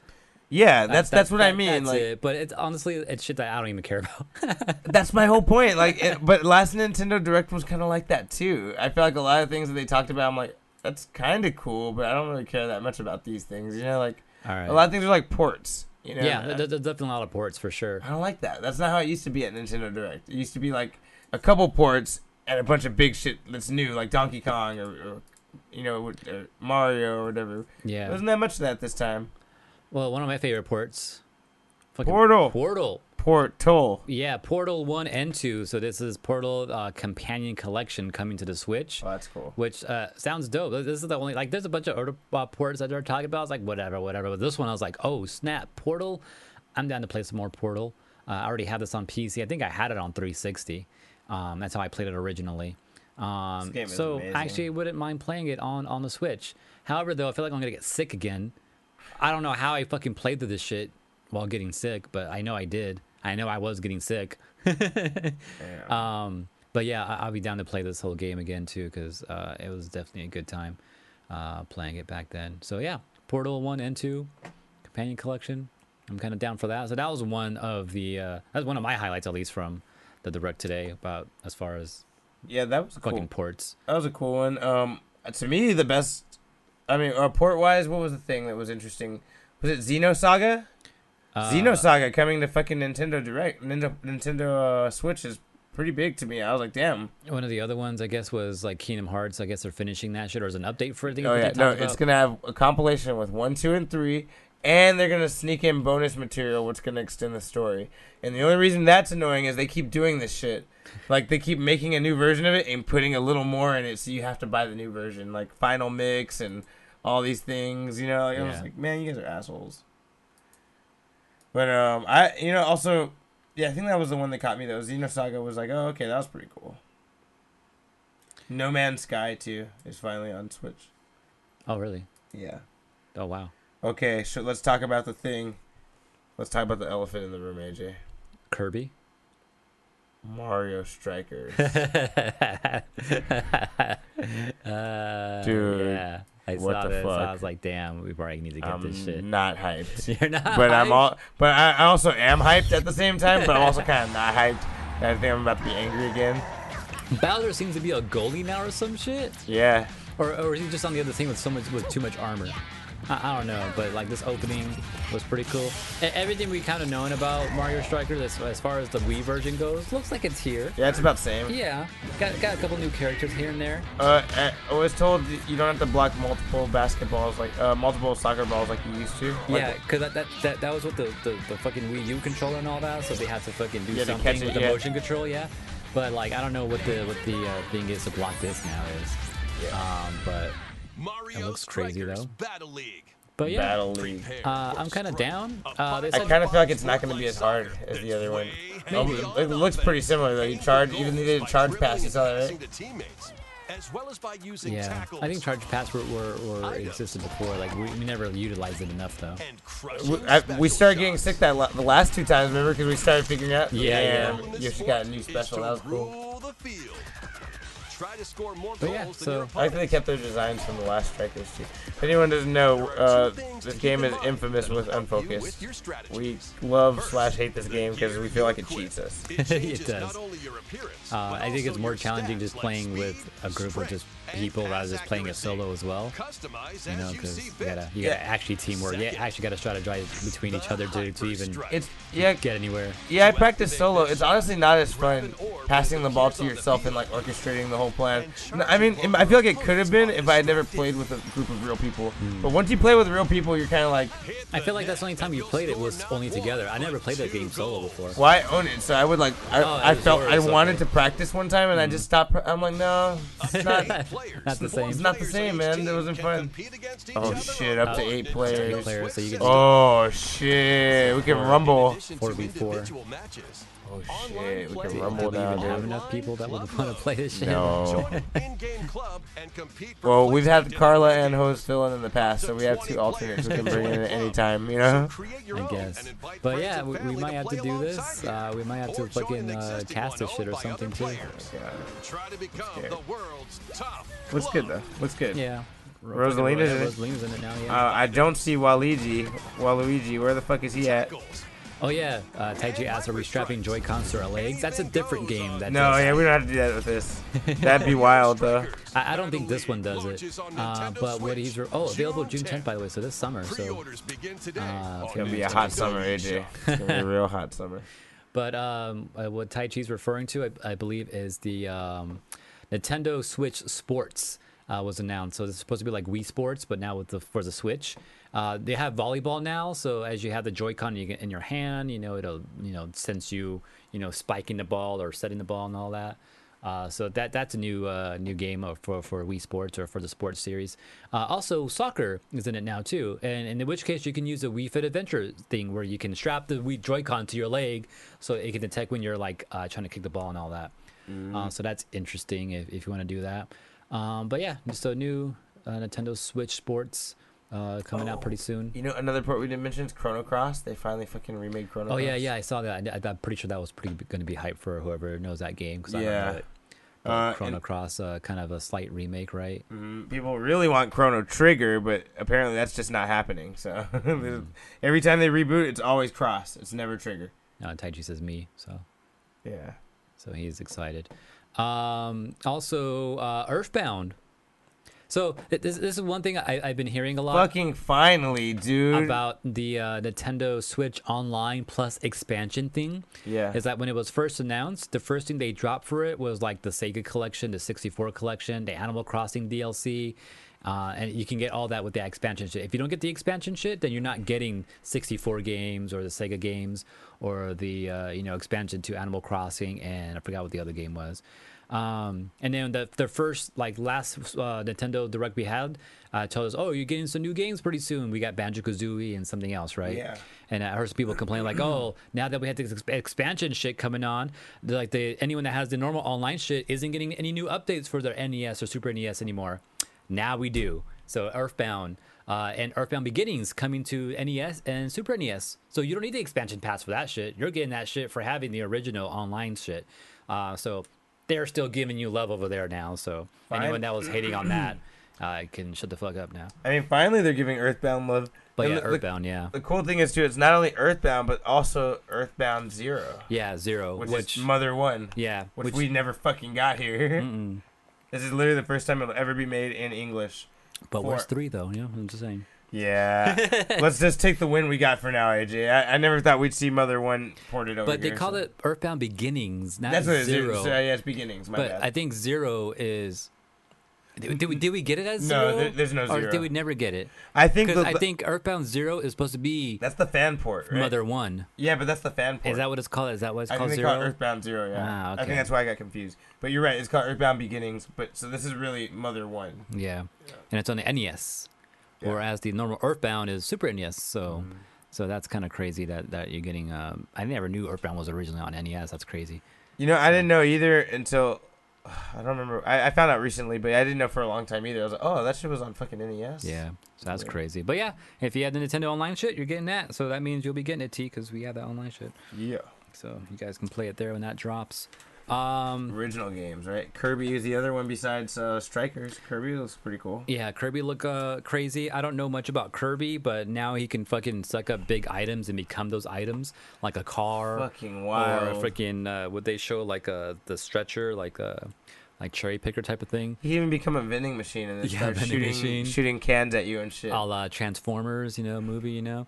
Yeah, that's That- that's what I that- mean. That's Like it. But it's honestly it's shit that I don't even care about. that's my whole point. Like, it, but last Nintendo Direct was kind of like that too. I feel like a lot of things that they talked about, I'm like, that's kind of cool, but I don't really care that much about these things. You know, like All right. a lot of things are like ports. You know, yeah, there- there's definitely a lot of ports for sure. I don't like that. That's not how it used to be at Nintendo Direct. It used to be like a couple ports and a bunch of big shit that's new, like Donkey Kong or, or you know, or Mario or whatever. Yeah. There wasn't that much of that this time. Well, one of my favorite ports. Fucking Portal. Portal. Portal. Yeah, Portal one and two. So this is Portal uh, Companion Collection coming to the Switch. Oh, that's cool. Which uh, sounds dope. This is the only, like, there's a bunch of other uh, ports that they're talking about. I was like, whatever, whatever. But this one, I was like, oh, snap. Portal. I'm down to play some more Portal. Uh, I already have this on P C. I think I had it on three sixty. Um, that's how I played it originally. Um, This game is so amazing. actually, wouldn't mind playing it on, on the Switch. However, though, I feel like I'm going to get sick again. I don't know how I fucking played through this shit while getting sick, but I know I did. I know I was getting sick. Yeah. Um, but yeah, I, I'll be down to play this whole game again too, because uh, it was definitely a good time uh, playing it back then. So yeah, Portal one and two, Companion Collection. I'm kind of down for that. So that was one of the uh, that's one of my highlights, at least from the Direct today, about as far as Yeah, that was fucking cool. ports. That was a cool one. Um, to me, the best. I mean, uh, port wise, what was the thing that was interesting? Was it Xenosaga? Uh, Xenosaga coming to fucking Nintendo Direct, Nintendo, Nintendo uh, Switch is pretty big to me. I was like, damn. One of the other ones, I guess, was like Kingdom Hearts. I guess they're finishing that shit, or is an update for it? Oh yeah, no, it's gonna have a compilation with one, two, and three, and they're gonna sneak in bonus material, which gonna extend the story. And the only reason that's annoying is they keep doing this shit. Like they keep making a new version of it and putting a little more in it, so you have to buy the new version, like Final Mix and all these things. You know, like, I was Yeah. like, man, you guys are assholes. But um, I you know also, yeah, I think that was the one that caught me though. Xenosaga was like, oh okay, that was pretty cool. No Man's Sky two is finally on Switch. Oh really? Yeah. Oh wow. Okay, so let's talk about the thing. Let's talk about the elephant in the room, A J. Kirby. Mario Strikers. uh, Dude, yeah, I what saw the this. fuck? I was like, damn, we probably need to get this shit. I'm not hyped. You're not, But I'm hyped? all. But I, I also am hyped at the same time. But I'm also kind of not hyped. I think I'm about to be angry again. Bowser seems to be a goalie now or some shit, Yeah. or or is he just on the other team with so much with too much armor? I, I don't know, but like this opening was pretty cool. And everything we kind of known about Mario Strikers, as, as far as the Wii version goes, looks like it's here. Yeah, it's about the same. Yeah, got got a couple new characters here and there. Uh, I I was told that you don't have to block multiple basketballs like uh, multiple soccer balls like you used to. Like, Yeah, because that, that, that, that was with the, the, the fucking Wii U controller and all that, so they had to fucking do Yeah, to something catch it, with the yeah. motion control, yeah. But like, I don't know what the what the uh, thing is to block this now is. Yeah. Um, but Mario It looks crazy, Strikers though. Battle League. but yeah, Battle League. uh, I'm kind of down. Uh, they I said, kind of feel like it's not going to be as hard as the other one. Um, it looks pretty similar though. You charge, even though they did a charge pass. You saw that, right? As well as by using yeah, tackles I think charge pass were, were, were existed before. Like we, we never utilized it enough though. and crushing We, I, we special started getting shots. sick that la- the last two times, remember? Because we started figuring out. Yeah, yeah. Yoshi got a new special. That was cool. Rule the field. Try to score more But yeah, goals than so- your I like that they opponent. kept their designs from the last Strikers too. If anyone doesn't know, uh, this game is infamous with unfocus. We love slash hate this game because we feel like it cheats us. It does. Uh, I think it's more challenging just playing with a group of just people rather than just playing it solo as well. You know, because you gotta you gotta Yeah. actually teamwork. You actually gotta strategize between each other to, to even It's yeah, get anywhere. yeah. I practice solo. It's honestly not as fun passing the ball to yourself and like orchestrating the whole plan. No, I mean, I feel like it could have been if I had never played with a group of real people. But once you play with real people, you're kind of like, I feel like that's the only time you played it was only together. I never played that game solo before. well, I own it, so I would like. I, Oh, I it was felt I yours, wanted okay. to practice one time, and I just stopped. pr- I'm like, no, it's not. Not the same. It's not the same, man. It wasn't fun. Oh shit, up to eight players. Players, so you can Oh shit, we can rumble. four v four. Oh shit, we can Do rumble we now, even have dude. enough people that would want to play this shit? No. Well, we've had Carla and host fill in in the past, so we have two alternates we can bring in at any time, you know? I guess. But yeah, we, we might have to do this. Uh, we might have to fucking uh, cast this shit or something too. Try to become Okay. the world's top Looks good though. Looks good. Yeah. Rosalina's in it. Rosalina's in it now. Yeah. Uh, I don't see Waluigi. Waluigi, where the fuck is he at? Oh yeah, uh, Taiji asked, "Are we strapping Joy-Cons to our legs?" That's a different game. That No, does yeah, we don't have to do that with this. That'd be wild, though. I, I don't think this one does it. Uh, but what he's re- oh available June tenth by the way, so this summer. So Pre-orders begin today. uh, It's gonna be a hot summer, A J. It's gonna be a real hot summer. But um, uh, what Tai Chi's referring to, I, I believe, is the um, Nintendo Switch Sports uh, was announced. So it's supposed to be like Wii Sports, but now with the for the Switch. Uh, they have volleyball now, so as you have the Joy-Con you get in your hand, you know it'll you know sense you you know spiking the ball or setting the ball and all that. Uh, so that that's a new uh, new game for for Wii Sports or for the sports series. Uh, also, soccer is in it now too, and, and in which case you can use a Wii Fit Adventure thing where you can strap the Wii Joy-Con to your leg, so it can detect when you're like uh, trying to kick the ball and all that. Mm. Uh, so that's interesting if, if you want to do that. Um, but yeah, just a new uh, Nintendo Switch Sports. Uh, coming oh, out pretty soon. You know, another port we didn't mention is Chrono Cross. They finally fucking remade Chrono Cross. Oh, yeah, yeah, I saw that. I, I'm pretty sure that was pretty going to be hype for whoever knows that game. Cause I yeah. don't know it. Uh, Chrono Cross, uh, kind of a slight remake, right? Mm, people really want Chrono Trigger, but apparently that's just not happening. So mm. every time they reboot, it's always Cross. It's never Trigger. Uh, Taiji says me, so. Yeah. So he's excited. Um, also, uh, Earthbound. So this, this is one thing I, I've been hearing a lot. Fucking finally, dude. About the uh, Nintendo Switch Online Plus expansion thing. Yeah. Is that when it was first announced, the first thing they dropped for it was like the Sega collection, the sixty-four collection, the Animal Crossing D L C. Uh, and you can get all that with the expansion shit. If you don't get the expansion shit, then you're not getting sixty-four games or the Sega games or the uh, you know expansion to Animal Crossing, and I forgot what the other game was. Um, and then the the first like last uh, Nintendo Direct we had uh, told us, oh, you're getting some new games pretty soon. We got Banjo-Kazooie and something else, right? Yeah. And I heard some people complain like, oh, now that we had this ex- expansion shit coming on, like the anyone that has the normal online shit isn't getting any new updates for their N E S or Super N E S anymore. Now we do. So Earthbound uh, and Earthbound Beginnings coming to N E S and Super N E S. So you don't need the expansion pass for that shit. You're getting that shit for having the original online shit. Uh, so they're still giving you love over there now. So Fine. Anyone that was hating on that uh, can shut the fuck up now. I mean, finally they're giving Earthbound love. But and yeah, the, Earthbound, yeah. The cool thing is too, it's not only Earthbound but also Earthbound Zero. Yeah, Zero, which, which is Mother One. Yeah, which, which we never fucking got here. Mm-mm. This is literally the first time it'll ever be made in English. But for... where's three though? Yeah, I'm just saying. Yeah, let's just take the win we got for now, A J. I, I never thought we'd see Mother One ported over But they here, call so. it Earthbound Beginnings, not That's what Zero. it is. So, yeah, it's Beginnings. My but bad. I think Zero is. Did, did we did we get it as No, Zero? there- there's no Or Zero. did we never get it? I think Because the, I think Earthbound Zero is supposed to be that's the fan port, right? Mother One. Yeah, but that's the fan port. Is that what it's called? Is that what it's I called? think they Zero. call it Earthbound Zero. Yeah, Ah, I okay. think that's why I got confused. But you're right. It's called Earthbound Beginnings. But so this is really Mother One. Yeah. And it's on the N E S, Yeah. whereas the normal Earthbound is Super N E S. So, so that's kind of crazy that, that you're getting. Um, I never knew Earthbound was originally on N E S. That's crazy. You know, I didn't know either until I don't remember. I, I found out recently, but I didn't know for a long time either. I was like, oh, that shit was on fucking N E S. Yeah, so that's Yeah. crazy. But yeah, if you have the Nintendo Online shit, you're getting that. So that means you'll be getting it, T, because we have that online shit. Yeah. So you guys can play it there when that drops. Um, Original games, right? Kirby is the other one besides uh, Strikers. Kirby looks pretty cool. yeah, Kirby look uh, crazy. I don't know much about Kirby, but now he can fucking suck up big items and become those items, like a car, Fucking or wild. a freaking. Uh, would they show like a the stretcher, like a like cherry picker type of thing? He even become a vending machine and then Yeah, start vending shooting machine. shooting cans at you and shit. A la Transformers, you know, movie, you know.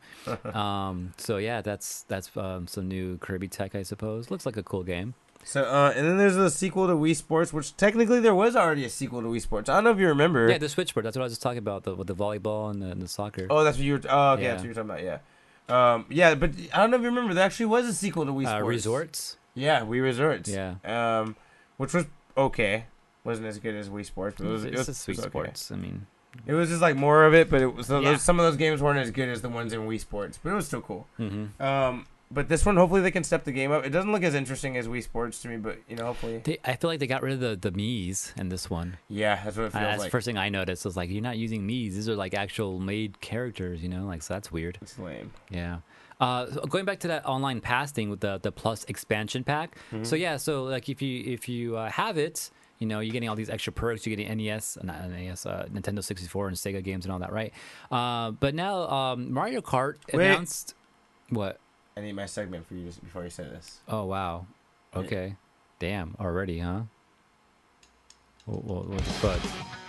um, so yeah, that's that's um, some new Kirby tech, I suppose. Looks like a cool game. So, uh, and then there's a sequel to Wii Sports, which technically there was already a sequel to Wii Sports. I don't know if you remember. Yeah, the Switchboard. That's what I was just talking about, the, with the volleyball and the, and the soccer. Oh, that's what you were. Oh, okay, Yeah. that's what you were talking about. Yeah. Um, yeah, but I don't know if you remember. There actually was a sequel to Wii uh, Sports. Resorts. Yeah, Wii Resorts. Yeah. Um, which was okay. Wasn't as good as Wii Sports, but it was. it's it was, just Wii it was okay. Sports. I mean, It was just like more of it, but it was Yeah. those, some of those games weren't as good as the ones in Wii Sports, but it was still cool. mm-hmm. Um, but this one, hopefully, they can step the game up. It doesn't look as interesting as Wii Sports to me, but you know, hopefully, they, I feel like they got rid of the the Mii's in this one. yeah, that's what it Uh, feels that's like. the first thing I noticed. Was like, you're not using Mii's. These are like actual made characters, you know. Like, so that's weird. It's lame. Yeah. Uh, so going back to that online pass thing with the the Plus expansion pack. Mm-hmm. So yeah, so like if you if you uh, have it, You know, you're getting all these extra perks. You're getting N E S, not N E S, uh, Nintendo sixty-four and Sega games and all that, right? Uh, but now um, Mario Kart Wait. announced what? I need my segment for you just before you say this. Oh wow, okay, damn, already, huh? What, what, what the fuck?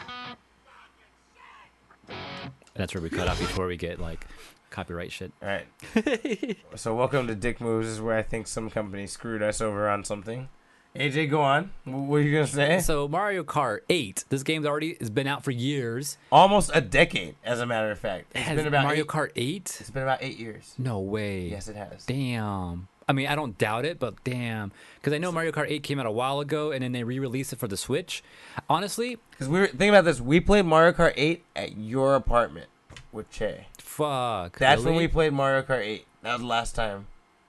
That's where we cut out before we get like copyright shit. All right. So welcome to Dick Moves. This is where I think some company screwed us over on something. A J, go on. Wh- What are you gonna say? So Mario Kart eight. This game's already has been out for years. Almost a decade, as a matter of fact. It's Has been about Mario eight, Kart eight? It's been about eight years. No way. Yes, it has. Damn. I mean, I don't doubt it, but damn. Because I know Mario Kart eight came out a while ago, and then they re-released it for the Switch. Honestly, Because we were thinking about this. We played Mario Kart eight at your apartment with Che. fuck. That's when really? we played Mario Kart eight. That was the last time.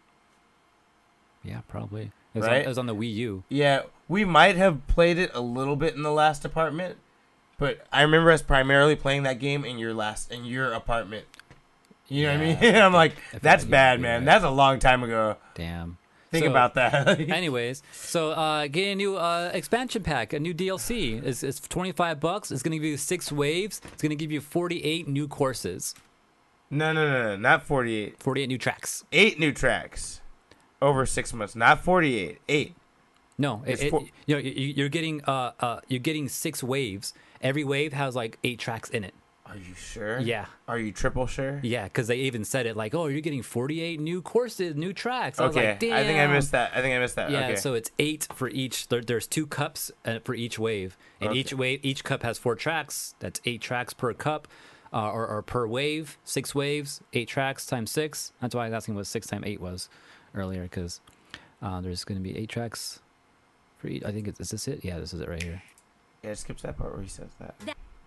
Yeah, probably. It was, on, Right? it was on the Wii U. Yeah, we might have played it a little bit in the last apartment, but I remember us primarily playing that game in your last in your apartment. You know what I mean? I'm like, feel that's like bad, you're man. right. That's a long time ago. Damn. Think So- about that. Anyways, so uh, getting a new uh, expansion pack, a new D L C. It's, it's twenty-five bucks. It's going to give you six waves. It's going to give you forty-eight new courses, no, no, no, no, not forty-eight. forty-eight new tracks. Eight new tracks over six months. Not forty-eight. Eight. No, It's it, it, four- you know, you- you're getting uh, uh, you're getting six waves. Every wave has like eight tracks in it. Are you sure? Yeah. Are you triple sure? Yeah, because they even said it like, oh, you're getting forty-eight new courses, new tracks. I was Okay. like, damn. I think I missed that. I think I missed that. Yeah, okay. so it's eight for each. There, there's two cups uh, for each wave, and Okay. each wave, each cup has four tracks. That's eight tracks per cup, uh, or, or per wave. Six waves, eight tracks times six. That's why I was asking what six times eight was earlier, because uh, there's going to be eight tracks for each. I think it's is this it? Yeah, this is it right here. Yeah, it skips that part where he says that.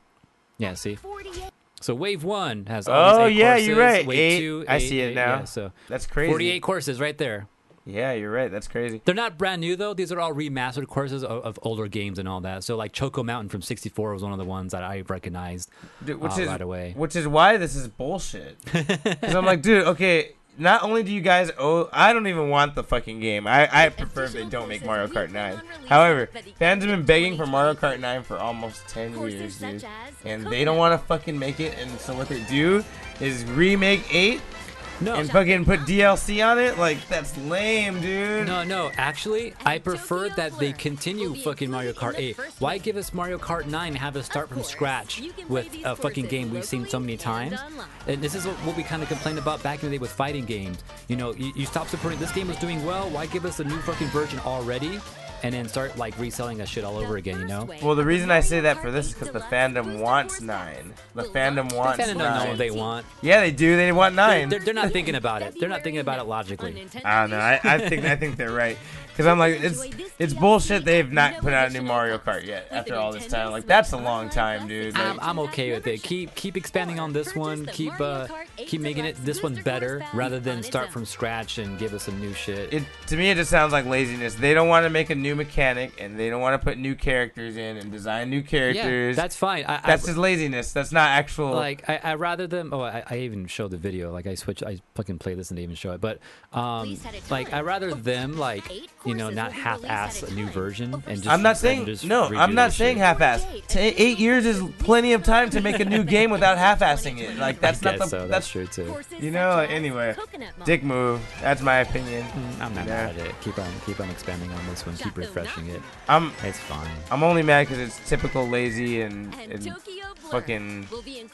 Yeah, see. forty-eight. So wave one has all Oh, these eight yeah, courses. you're right. Wave Eight. two, I eight, see it eight, now. Yeah, so That's crazy. forty-eight courses right there. Yeah, you're right. That's crazy. They're not brand new though. These are all remastered courses of, of older games and all that. So like Choco Mountain from sixty-four was one of the ones that I recognized Dude, which uh, is right away. which is why this is bullshit. Because I'm like, dude, okay. Not only do you guys owe, I don't even want the fucking game. I, I prefer if they don't make Mario Kart nine. However, fans have been begging for Mario Kart nine for almost ten years, dude, and they don't want to fucking make it. And so what they do is remake eight No, and fucking put D L C on it. Like that's lame, dude. no, no. Actually, I prefer that they continue fucking Mario Kart eight. Why give us Mario Kart nine and have us start from scratch with a fucking game we've seen so many times? And this is what, what we kind of complained about back in the day with fighting games. You know, you, you stop supporting this game was doing well. Why give us a new fucking version already? And then start like reselling that shit all over again, you know? Well, the reason I say that for this is because the fandom wants nine. The fandom wants Fandom don't know nine. what they want. Yeah, they do. They want nine. They're, they're not thinking about it. They're not thinking about it logically. I don't know. I, I think I think they're right. Because I'm like, it's it's bullshit. They've not put out a new Mario Kart yet after all this time. Like that's a long time, dude. I'm, Like, I'm okay with it. Keep keep expanding on this one. Keep uh keep making it this one's better rather than start from scratch and give us some new shit. it to me, it just sounds like laziness. They don't want to make a new mechanic and they don't want to put new characters in and design new Yeah, characters. that's fine. I, that's I, just laziness. That's not actual. like I, I rather them. Oh, I, I even showed the video. Like I switch. I fucking play this and they even show it. But um, like I rather them like you know not half-ass a new version and just. I'm not and saying just no. redo I'm not the saying shit. half-ass. T- eight years is plenty of time to make a new game without half-assing it. Like that's I not guess the. so. That's That's true too. you know. Anyway, dick move. That's my opinion. Mm, I'm not Yeah. mad at it. Keep on keep on expanding on this one. Keep refreshing it. I'm It's fine. I'm only mad because it's typical lazy and, and fucking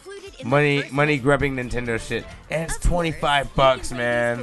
money money grubbing Nintendo shit. And it's twenty-five bucks, man.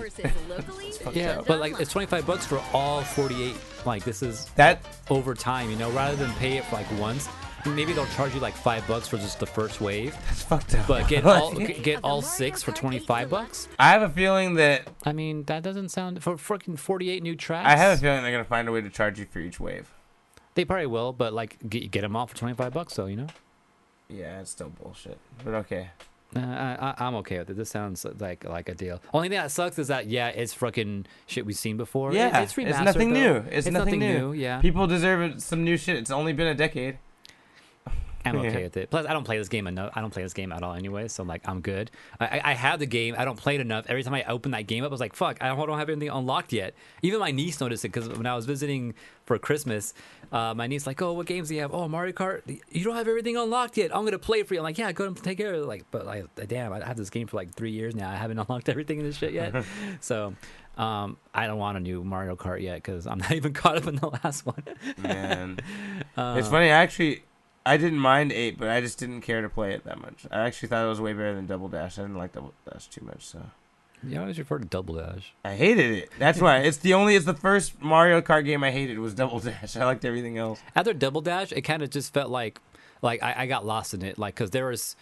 Yeah, but like it's twenty-five bucks for all forty-eight. Like this is That over time, you know, rather than pay it for like once. Maybe they'll charge you like five bucks for just the first wave, that's fucked up. but get all get all six for twenty-five bucks. I have a feeling that I mean, that doesn't sound for freaking forty-eight new tracks. I have a feeling they're gonna find a way to charge you for each wave. They probably will, but like get, get them all for twenty-five bucks, though, you know. Yeah, it's still bullshit. But okay. Uh, I, I, I'm okay with it. This sounds like like a deal. Only thing that sucks is that yeah, it's fucking shit we've seen before. It- Yeah, it's it's, remastered, nothing though. new. It's, nothing, new. Yeah. People deserve some new shit. It's only been a decade. I'm okay Yeah. with it. Plus, I don't play this game enough. I don't play this game at all anyway, so like I'm good. I, I I have the game. I don't play it enough. Every time I open that game up, I was like, "Fuck, I don't have anything unlocked yet." Even my niece noticed it because when I was visiting for Christmas, uh, my niece like, "Oh, what games do you have? Oh, Mario Kart. You don't have everything unlocked yet. I'm gonna play it for you." I'm like, "Yeah, go and take care of it." Like, but like, damn, I have this game for like three years now. I haven't unlocked everything in this shit yet. so. Um, I don't want a new Mario Kart yet because I'm not even caught up in the last one. Man, Uh, it's funny. Actually, I didn't mind eight, but I just didn't care to play it that much. I actually thought it was way better than Double Dash. I didn't like Double Dash too much, so Yeah, I always refer to Double Dash. I hated it. That's why. It's the only. It's the first Mario Kart game I hated was Double Dash. I liked everything else. After Double Dash, it kind of just felt like, like I, I got lost in it, like because there was,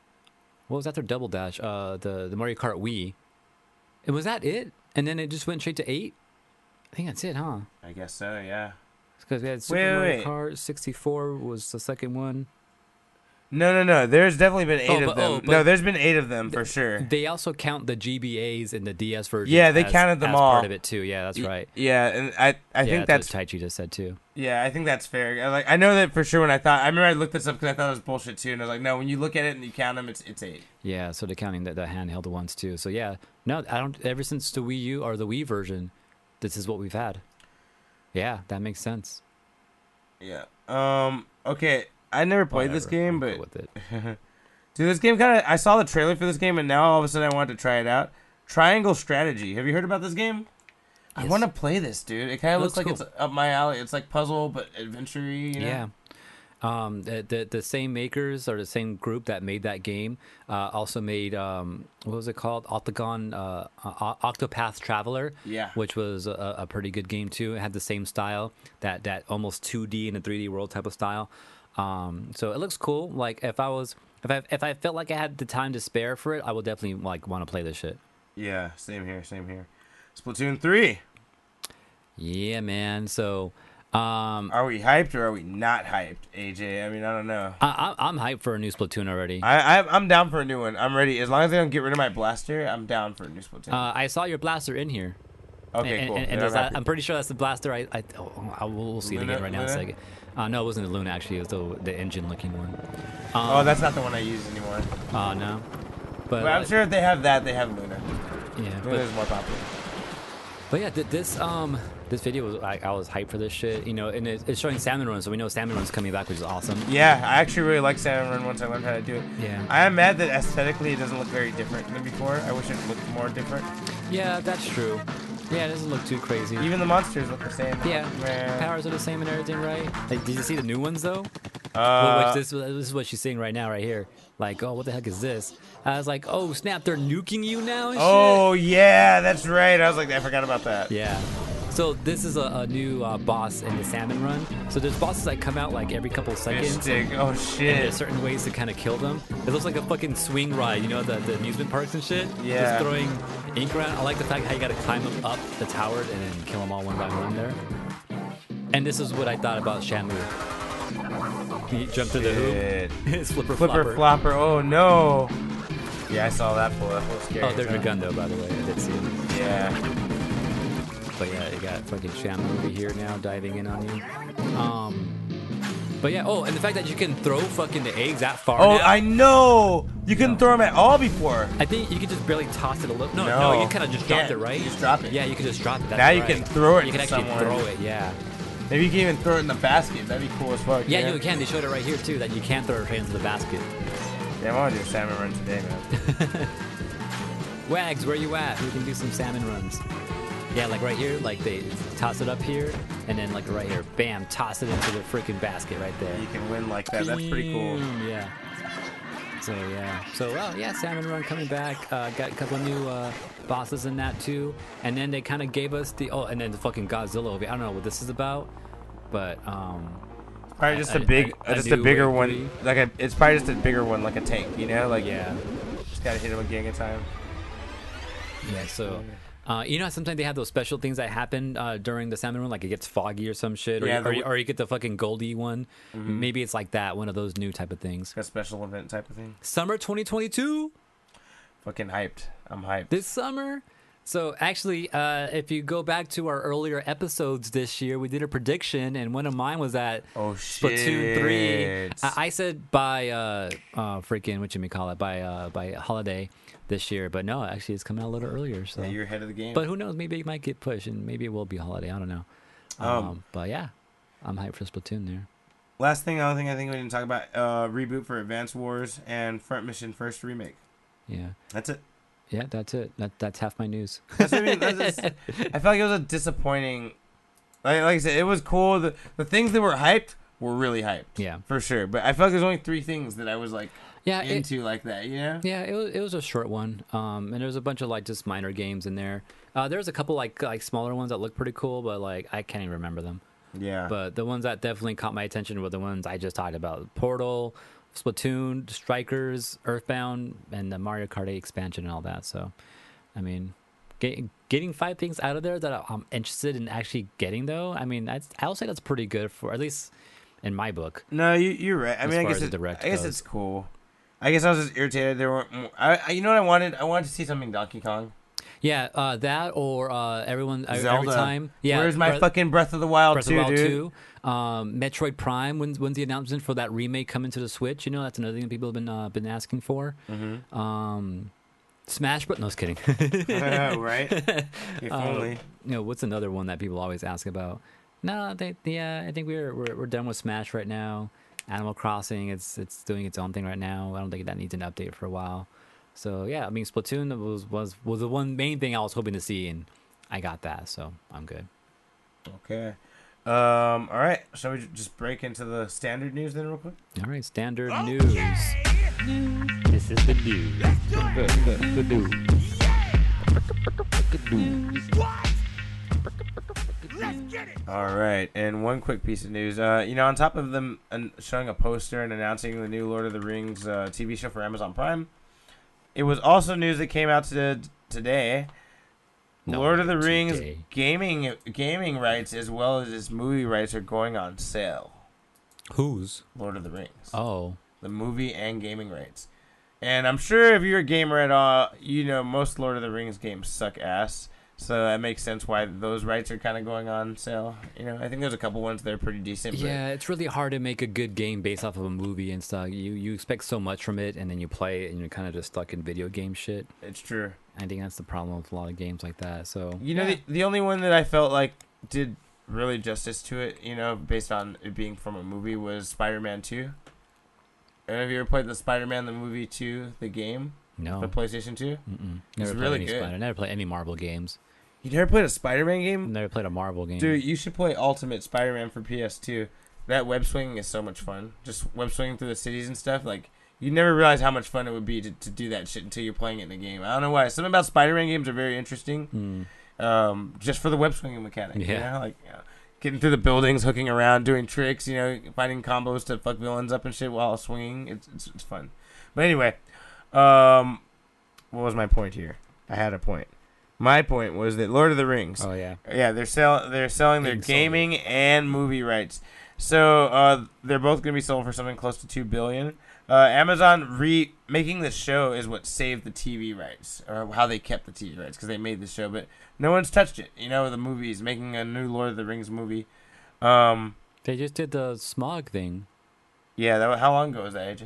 what was after Double Dash? Uh, the the Mario Kart Wii. And was that it? And then it just went straight to eight. I think that's it, huh? I guess so. Yeah. Because we had Super Wait, Mario wait. Kart sixty-four was the second one. No, no, no. There's definitely been eight Oh, of but- them. oh, but- no, there's been eight of them for sure. They also count the G B As in the D S version. Yeah, they as, counted them as all. part of it too. Yeah, that's Y- right. Yeah, and I, I yeah, think that's that's what Tai Chi just said too. yeah, I think that's fair. I, like, I know that for sure. When I thought, I remember I looked this up because I thought it was bullshit too, and I was like, no, when you look at it and you count them, it's it's eight. Yeah, so they're counting the, the handheld ones too. So yeah, no, I don't. Ever since the Wii U or the Wii version, this is what we've had. Yeah, that makes sense. Yeah. Um. Okay. I never played this Whatever, game, I'm but cool with it. dude, this game kind of. I saw the trailer for this game, and now all of a sudden I wanted to try it out. Triangle Strategy. Have you heard about this game? I Yes. want to play this, dude. It kind It of looks looks like cool. it's up my alley. It's like puzzle, but adventure. You know? Yeah. Um, the, the the same makers or the same group that made that game uh, also made um, what was it called? Octagon uh, uh, Octopath Traveler. Yeah. Which was a, a pretty good game too. It had the same style, that that almost two D in a three D world type of style. Um, so it looks cool. Like if I was if I if I felt like I had the time to spare for it, I would definitely like want to play this shit. Yeah. Same here. Same here. Splatoon three. Yeah, man. So. Um, Are we hyped or are we not hyped, A J? I mean, I don't know. I, I- I'm hyped for a new Splatoon already. I, I I'm down for a new one. I'm ready. As long as they don't get rid of my blaster, I'm down for a new Splatoon. Uh, I saw your blaster in here. okay, and, cool. And, and Then does I'm that, happy. I'm pretty sure that's the blaster. I, I, oh, I will we'll see it Luna- again right now in a Luna? second. Uh, no, it wasn't the Luna actually. It was the the engine looking one. Um, oh, that's not the one I use anymore. Oh no, but, But I'm uh, sure if they have that, they have Luna. Yeah, Luna but, is more popular. but yeah, th- this um this video was I, I was hyped for this shit. You know, and it, it's showing Salmon Run, so we know Salmon Run's coming back, which is awesome. Yeah, I actually really like Salmon Run once I learned how to do it. Yeah. I am mad that aesthetically it doesn't look very different than before. I wish it looked more different. Yeah, that's true. Yeah, it doesn't look too crazy. Even the monsters look the same. yeah, Man. powers are the same and everything, right? Like, did you see the new ones though? Uh, Which this, this is what she's saying right now, right here. Like, oh, what the heck is this? I was like, oh, snap, they're nuking you now and oh, yeah, that's right. I was like, I forgot about that. shit? Yeah. So this is a, a new uh, boss in the Salmon Run. So there's bosses that come out like every couple of Fish seconds. stick. Oh, And shit. there's certain ways to kind of kill them. It looks like a fucking swing ride, you know, the, the amusement parks and shit. Yeah. Just throwing ink around. I like the fact how you got to climb them up the tower and then kill them all one by one there. And this is what I thought about Shamu. He jumped through the Shit. hoop. His flipper, Flipper flopper. flopper. Oh, no. Yeah, I saw that pull. That was scary. Oh, there's huh? your gun though, by the way. I did see it. Yeah. But yeah, you got fucking Shamu over here now diving in on you. Um, but yeah, oh, and the fact that you can throw fucking the eggs that far. Oh, now. I know. You couldn't throw them at all before. I think you could just barely toss it a little. No, No, no, you kind of just you dropped can't. it, right? You just drop it. Yeah, you could just drop it. That's Now you right. can throw it You can to actually someone. throw it. Yeah. Maybe you can even throw it in the basket. That'd be cool as fuck. Yeah, you know? you can. They showed it right here too that you can throw it right into the basket. Yeah, I want to do a salmon run today, man. Wags, where you at? We can do some salmon runs. Yeah, like right here, like they toss it up here, and then like right here, bam, toss it into the freaking basket right there. You can win like that. That's pretty cool. Boom, Yeah. So yeah. So well, yeah, Salmon Run coming back. Uh, got a couple of new uh, bosses in that too, and then they kind of gave us the oh, and then the fucking Godzilla over here. I don't know what this is about, but um, Probably just a- a big, a- a just a new bigger wave one. three. Like a, it's probably just a bigger one, like a tank. You know, like yeah, just gotta hit him a gang at a time. yeah. So. Uh, you know, sometimes they have those special things that happen uh, during the salmon run, like it gets foggy or some shit, or, Yeah, you, the or, you, w- or you get the fucking Goldie one. Mm-hmm. Maybe it's like that, one of those new type of things. Like a special event type of thing. Summer twenty twenty-two, Fucking hyped. I'm hyped. this summer. So actually, uh, if you go back to our earlier episodes this year, we did a prediction, and one of mine was that Oh shit! Splatoon three. I, I said by uh, uh, freaking what you may call it by uh, by holiday this year, but no, actually it's coming out a little earlier. So Yeah, you're ahead of the game. but who knows? Maybe it might get pushed, and maybe it will be holiday. I don't know. Um, Um, but yeah, I'm hyped for Splatoon there. Last thing, other thing I think we didn't talk about: uh, reboot for Advance Wars and Front Mission First remake. Yeah, That's it. yeah, that's it. That that's half my news. That's what I mean. That's just, I felt like it was a disappointing. Like, like I said, it was cool. The the things that were hyped were really hyped. Yeah, For sure. But I felt like there's only three things that I was like yeah. It, into like that. You know? Yeah, it was it was a short one, um, and there was a bunch of like just minor games in there. Uh, there was a couple like like smaller ones that looked pretty cool, but like I can't even remember them. Yeah. But the ones that definitely caught my attention were the ones I just talked about: Portal, Splatoon, Strikers, Earthbound, and the Mario Kart eight expansion and all that. So, I mean, get, getting five things out of there that I'm interested in actually getting, though. I mean, that's, I'll say that's pretty good for at least in my book. No, you you're right. I As mean, I far guess as the it, direct I guess goes. it's cool. I guess I was just irritated. There weren't. More, I, I you know what I wanted? I wanted to see something Donkey Kong. Yeah, uh, that or uh, everyone uh, every Zelda. time. Yeah, Where's my Breath- fucking Breath of the Wild Breath of two, the Wild dude? two. Um, Metroid Prime. When's, when's the announcement for that remake coming to the Switch? You know, that's another thing that people have been uh, been asking for. Mm-hmm. Um, Smash Bros. No, I was kidding. Right? If Um, only. You know, what's another one that people always ask about? No, they, yeah, I think we're, we're we're done with Smash right now. Animal Crossing, it's it's doing its own thing right now. I don't think that needs an update for a while. So yeah, I mean, Splatoon was was was the one main thing I was hoping to see, and I got that, so I'm good. Okay. Um. All right. Shall we j- just break into the standard news then, real quick? All right, standard news. This is the news. The news. All right. And one quick piece of news. Uh, you know, on top of them an- showing a poster and announcing the new Lord of the Rings uh, T V show for Amazon Prime, it was also news that came out to today. No, Lord of the Rings today. gaming gaming rights as well as its movie rights are going on sale. Whose? Lord of the Rings. Oh, The movie and gaming rights. And I'm sure if you're a gamer at all, you know most Lord of the Rings games suck ass. So that makes sense why those rights are kind of going on sale. You know, I think there's a couple ones that are pretty decent. But yeah. It's really hard to make a good game based off of a movie and stuff. You you expect so much from it, and then you play it, and you're kind of just stuck in video game shit. it's true. I think that's the problem with a lot of games like that. So You know, yeah. the, the only one that I felt like did really justice to it, you know, based on it being from a movie, was Spider-Man two. And have you ever played the Spider-Man the movie two, the game, no, the PlayStation two? Mm-mm. It's Never played really any good. Spider. Never played any Marvel games. You never played a Spider-Man game? Never played a Marvel game. Dude, you should play Ultimate Spider-Man for P S two. That web swinging is so much fun. Just web swinging through the cities and stuff. Like, you never realize how much fun it would be to, to do that shit until you're playing it in a game. I don't know why. Something about Spider-Man games are very interesting. Hmm. Um, just for the web swinging mechanic. You Yeah. know? Like, you know, getting through the buildings, hooking around, doing tricks, you know, finding combos to fuck villains up and shit while swinging. It's, it's, it's fun. But anyway, um, what was my point here? I had a point. My point was that Lord of the Rings. Oh yeah. Yeah, they're sell they're selling their Being sold. gaming and movie rights. So uh, they're both gonna be sold for something close to two billion. Uh, Amazon re making the show is what saved the T V rights, or how they kept the T V rights, because they made the show, but no one's touched it. You know, the movies, making a new Lord of the Rings movie. Um, They just did the Smog thing. yeah, that, how long ago was that, A J?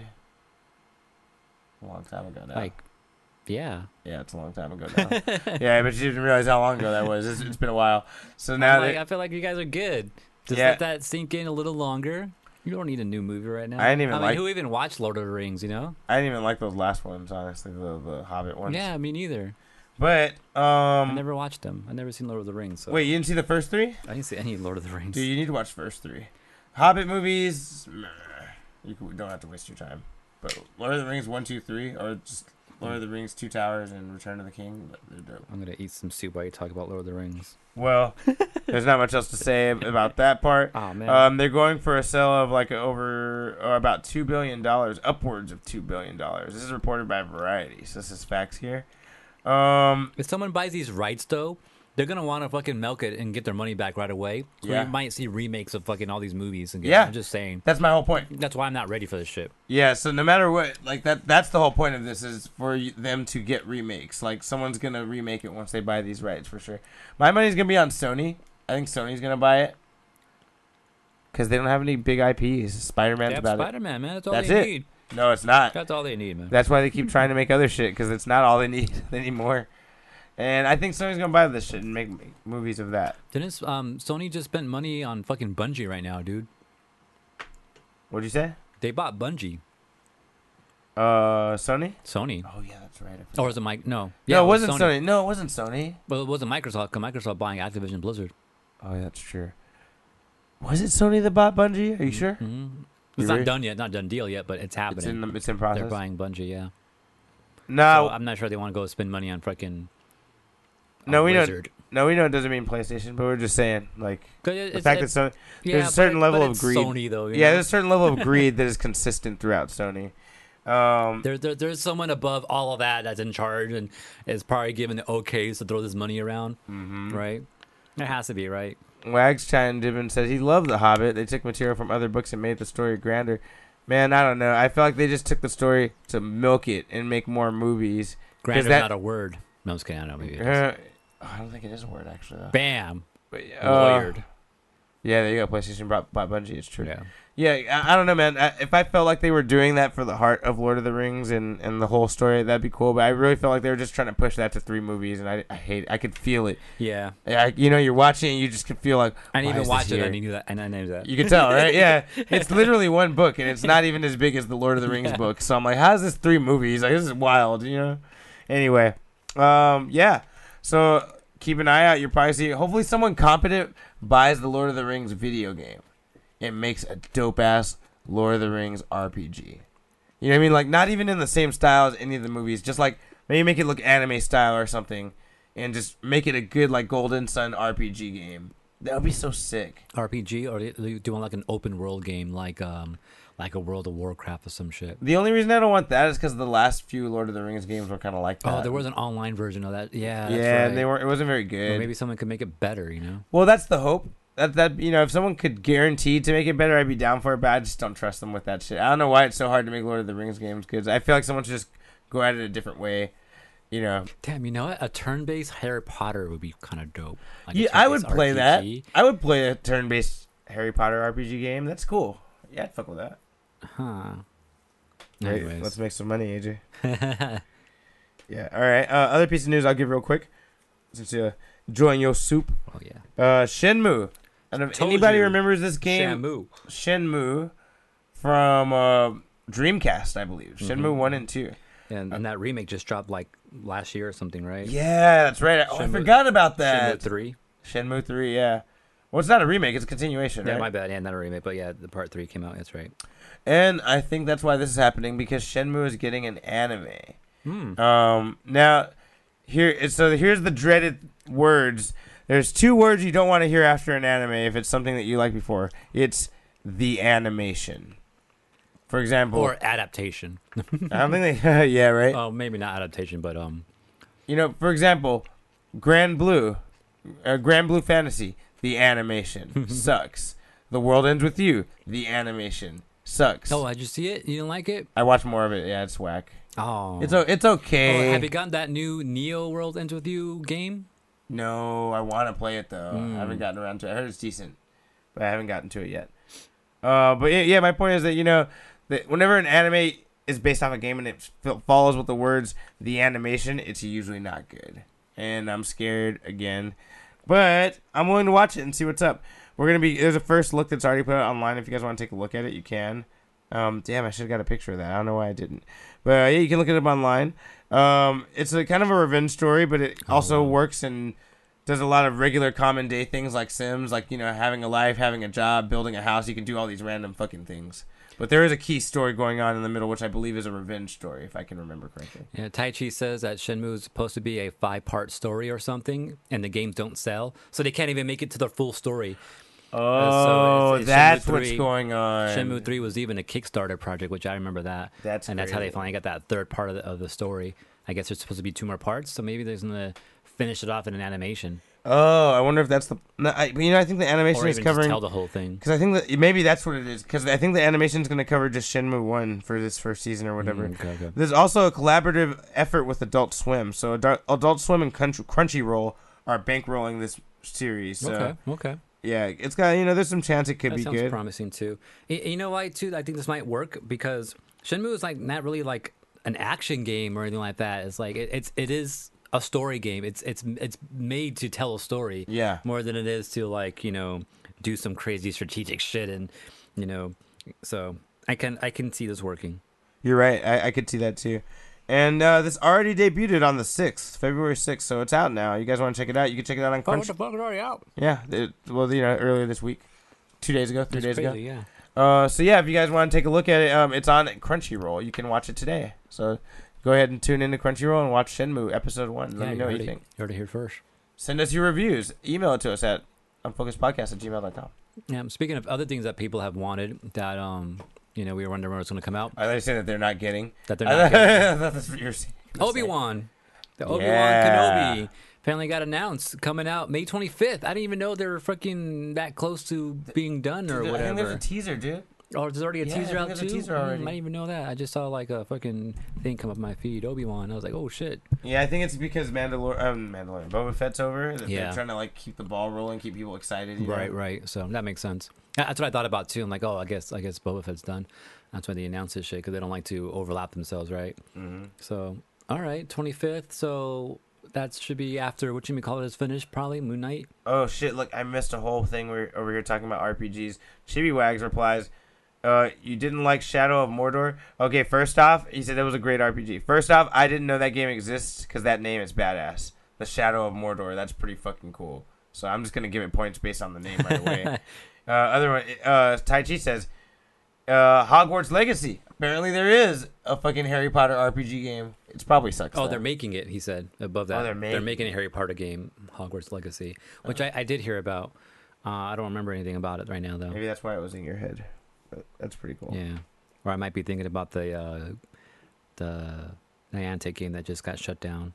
A long time ago now. Like, yeah. yeah, it's a long time ago now. Yeah, but you didn't realize how long ago that was. It's, it's been a while. So now I'm like, that I feel like you guys are good. Just Yeah. let that sink in a little longer. You don't need a new movie right now. I didn't even I mean, like- who even watched Lord of the Rings? You know? I didn't even like those last ones, honestly, the the Hobbit ones. Yeah, me neither. But I um, never watched them. I never seen Lord of the Rings. So wait, you didn't see the first three? I didn't see any Lord of the Rings. Dude, you need to watch the first three. Hobbit movies, meh, you can, don't have to waste your time. But Lord of the Rings one, two, three, or just Lord of the Rings, Two Towers, and Return of the King, they're dope. I'm gonna eat some soup while you talk about Lord of the Rings. Well, there's not much else to say about that part. Oh man. Um, they're going for a sale of like over or about two billion dollars, upwards of two billion dollars. This is reported by Variety, so this is facts here. Um, if someone buys these rights though, They're gonna want to fucking milk it and get their money back right away. So Yeah. you might see remakes of fucking all these movies. Again. Yeah. I'm just saying. That's my whole point. That's why I'm not ready for this shit. Yeah, so no matter what, like that that's the whole point of this is for y- them to get remakes. Like someone's going to remake it once they buy these rights for sure. My money's going to be on Sony. I think Sony's going to buy it. Cuz they don't have any big I Ps. Spider-Man's Yeah, about Spider-Man, man. That's all That's they it. need. it. No, it's not. That's all they need, man. That's why they keep trying to make other shit cuz it's not all they need. They need more. And I think Sony's going to buy this shit and make m- movies of that. Didn't um, Sony just spent money on fucking Bungie right now, dude? What'd you say? They bought Bungie. Uh Sony? Sony. Oh yeah, that's right. I forgot. Or was it Mike? No. no, it was wasn't Sony. No, it wasn't Sony. Well, it wasn't Microsoft. 'Cause Microsoft buying Activision Blizzard. Oh, yeah, that's true. Was it Sony that bought Bungie? Are you sure? hmm You It's not really- done yet. Not done deal yet, but it's happening. It's in the, it's in They're process. buying Bungie, yeah. No, So I'm not sure they want to go spend money on fucking. no, on we know. Blizzard. No, we know it doesn't mean PlayStation, but we're just saying like 'Cause it- the it's- fact that it's- Sony, yeah, there's a certain but- level but of it's greed. Sony though. you yeah, know? there's a certain level of greed that is consistent throughout Sony. Um, There, there, there's someone above all of that that's in charge and is probably giving the okays to throw this money around, mhm. right? It has to be, right? Wags chimed in and said he loved The Hobbit. They took material from other books and made the story grander. Man, I don't know. I feel like they just took the story to milk it and make more movies. Granted, that- not a word. No, I'm just kidding. I don't know. Maybe it is. Uh, I don't think it is a word actually. Though. Bam. But, uh, Lawyered. Yeah, there you go. PlayStation bought, bought Bungie. It's true. Yeah. Yeah, I, I don't know, man. I, if I felt like they were doing that for the heart of Lord of the Rings and, and the whole story, that'd be cool. But I really felt like they were just trying to push that to three movies, and I, I hate. I could feel it. Yeah. I, you know, you're watching, and you just could feel like. I didn't why even is watch this it. here? I knew that. And I knew that. You can tell, right? Yeah, it's literally one book, and it's not even as big as the Lord of the Rings Yeah. book. So I'm like, how's this three movies? Like, this is wild, you know. Anyway, um, yeah. So keep an eye out. You'll probably see. Hopefully, someone competent buys the Lord of the Rings video game. It makes a dope ass Lord of the Rings R P G. You know what I mean? Like, not even in the same style as any of the movies. Just like maybe make it look anime style or something, and just make it a good like Golden Sun R P G game. That would be so sick. R P G, or do you do you want like an open world game, like um, like a World of Warcraft or some shit? The only reason I don't want that is because the last few Lord of the Rings games were kind of like that. Oh, there was an online version of that. Yeah. That's yeah, right. and they were. It wasn't very Or good. maybe someone could make it better. You know. Well, that's the hope. That that you know, if someone could guarantee to make it better, I'd be down for it. But I just don't trust them with that shit. I don't know why it's so hard to make Lord of the Rings games because I feel like someone should just go at it a different way. You know. Damn, you know what? A turn-based Harry Potter would be kind of dope. Like a Yeah, I would turn-based play that. R P G. I would play a turn-based Harry Potter R P G game. That's cool. Yeah, I'd fuck with that. Huh. Right, Anyways. let's make some money, A J. Yeah. All right. Uh, other piece of news I'll give real quick. Since you join your soup. Oh yeah. Uh, Shenmue. I don't know if Told anybody you. remembers this game. Shamu. Shenmue from uh, Dreamcast, I believe. Shenmue Mhm. one and two. And, and that remake just dropped like last year or something, right? Yeah, that's right. Oh, I Shenmue- forgot about Shenmue that. three. Shenmue three, yeah. Well, it's not a remake. It's a continuation, Yeah, right? my bad. Yeah, not a remake, but yeah, the part three came out. That's right. And I think that's why this is happening because Shenmue is getting an anime. Hmm. Um, now, here, so here's the dreaded words. There's two words you don't want to hear after an anime if it's something that you liked before. It's the animation. For example, Or adaptation. I don't think they. Yeah, right. Oh, maybe not adaptation, but um. You know, for example, Grand Blue, uh, Grand Blue Fantasy. The animation sucks. The World Ends with You. The animation sucks. Oh, did you see it? You didn't like it? I watched more of it. Yeah, it's whack. Oh. It's o- it's okay. Oh, have you gotten that new Neo World Ends with You game? No, I want to play it though. Mm. I haven't gotten around to it. I heard it's decent, but I haven't gotten to it yet. Uh, but yeah, yeah, my point is that you know that whenever an anime is based off a game and it f- follows with the words the animation, it's usually not good, and I'm scared again. But I'm willing to watch it and see what's up. We're gonna be there's a first look that's already put out online. If you guys want to take a look at it, you can. Um, damn, I should have got a picture of that. I don't know why I didn't. But uh, yeah, you can look it up online. Um, it's a kind of a revenge story, but it also Oh, wow. works and does a lot of regular common day things like Sims, like you know having a life, having a job, building a house. You can do all these random fucking things. But there is a key story going on in the middle, which I believe is a revenge story, if I can remember correctly. Yeah, Tai Chi says that Shenmue is supposed to be a five-part story or something, and the games don't sell, so they can't even make it to the full story. Oh, it's- it's that's Shenmue what's three. going on. Shenmue three was even a Kickstarter project, which I remember that. That's and that's how they crazy. finally got that third part of the, of the story. I guess there's supposed to be two more parts, so maybe there's gonna finish it off in an animation. Oh, I wonder if that's the. No, I, you know, I think the animation Or is even covering. just tell the whole thing. Because I think that maybe that's what it is. Because I think the animation is going to cover just Shenmue one for this first season or whatever. Mm, okay, okay. There's also a collaborative effort with Adult Swim. So Adult, Adult Swim and Crunch, Crunchyroll are bankrolling this series. So Okay, okay. yeah, it's got, you know, there's some chance it could That be sounds good. promising too. Y- You know why too? I think this might work because Shenmue is like not really like an action game or anything like that. It's like it, it's it is a story game. It's it's it's made to tell a story. Yeah. More than it is to like you know do some crazy strategic shit and you know. So I can I can see this working. You're right. I, I could see that too. And uh, this already debuted on the sixth, February sixth, so it's out now. You guys want to check it out? You can check it out on Crunch. fuck? It's already out. Yeah, it, well, you know, earlier this week, two days ago, three That's days crazy, ago. yeah. Uh, so yeah, if you guys want to take a look at it, um, it's on Crunchyroll. You can watch it today. So go ahead and tune into Crunchyroll and watch Shenmue episode one. Let yeah, me know what heard you it- think. You heard it here first. Send us your reviews. Email it to us at unfocusedpodcast at gmail dot com. Yeah. Speaking of other things that people have wanted that um you know we were wondering when it's going to come out I thought you said that they're not getting. that they're not getting. I thought that's what you were saying. Obi Wan, the Obi Wan Yeah. Kenobi finally got announced coming out May twenty-fifth. I didn't even know they were freaking that close to being done or I think there's whatever. a teaser, dude. Oh, there's already a Yeah, I teaser think out there's too. a teaser Mm, already. I didn't even know that. I just saw like a fucking thing come up my feed, Obi Wan. I was like, oh shit. Yeah, I think it's because Mandalor- um, Mandalorian, Boba Fett's over. That Yeah. They're trying to like keep the ball rolling, keep people excited. You Right, know? right. So that makes sense. Yeah, that's what I thought about too. I'm like, oh, I guess I guess Boba Fett's done. That's why they announced this shit because they don't like to overlap themselves, right? Mm-hmm. So, all right, twenty-fifth. So that should be after what you may call it is finished, probably Moon Knight. Oh shit! Look, I missed a whole thing. We're over here talking about R P Gs. Chibi Wags replies, uh, "You didn't like Shadow of Mordor?" Okay, first off, he said that was a great R P G. First off, I didn't know that game exists because that name is badass. The Shadow of Mordor. That's pretty fucking cool. So I'm just gonna give it points based on the name right away. uh, other one, uh, Tai Chi says, uh, "Hogwarts Legacy." Apparently, there is a fucking Harry Potter R P G game. It's probably sucks. Oh, though. they're making it. He said above that. Oh, they're they're making making a Harry Potter game, Hogwarts Legacy, which Uh-huh. I, I did hear about. Uh, I don't remember anything about it right now though. Maybe that's why it was in your head. But that's pretty cool. Yeah, or I might be thinking about the uh, the Niantic game that just got shut down.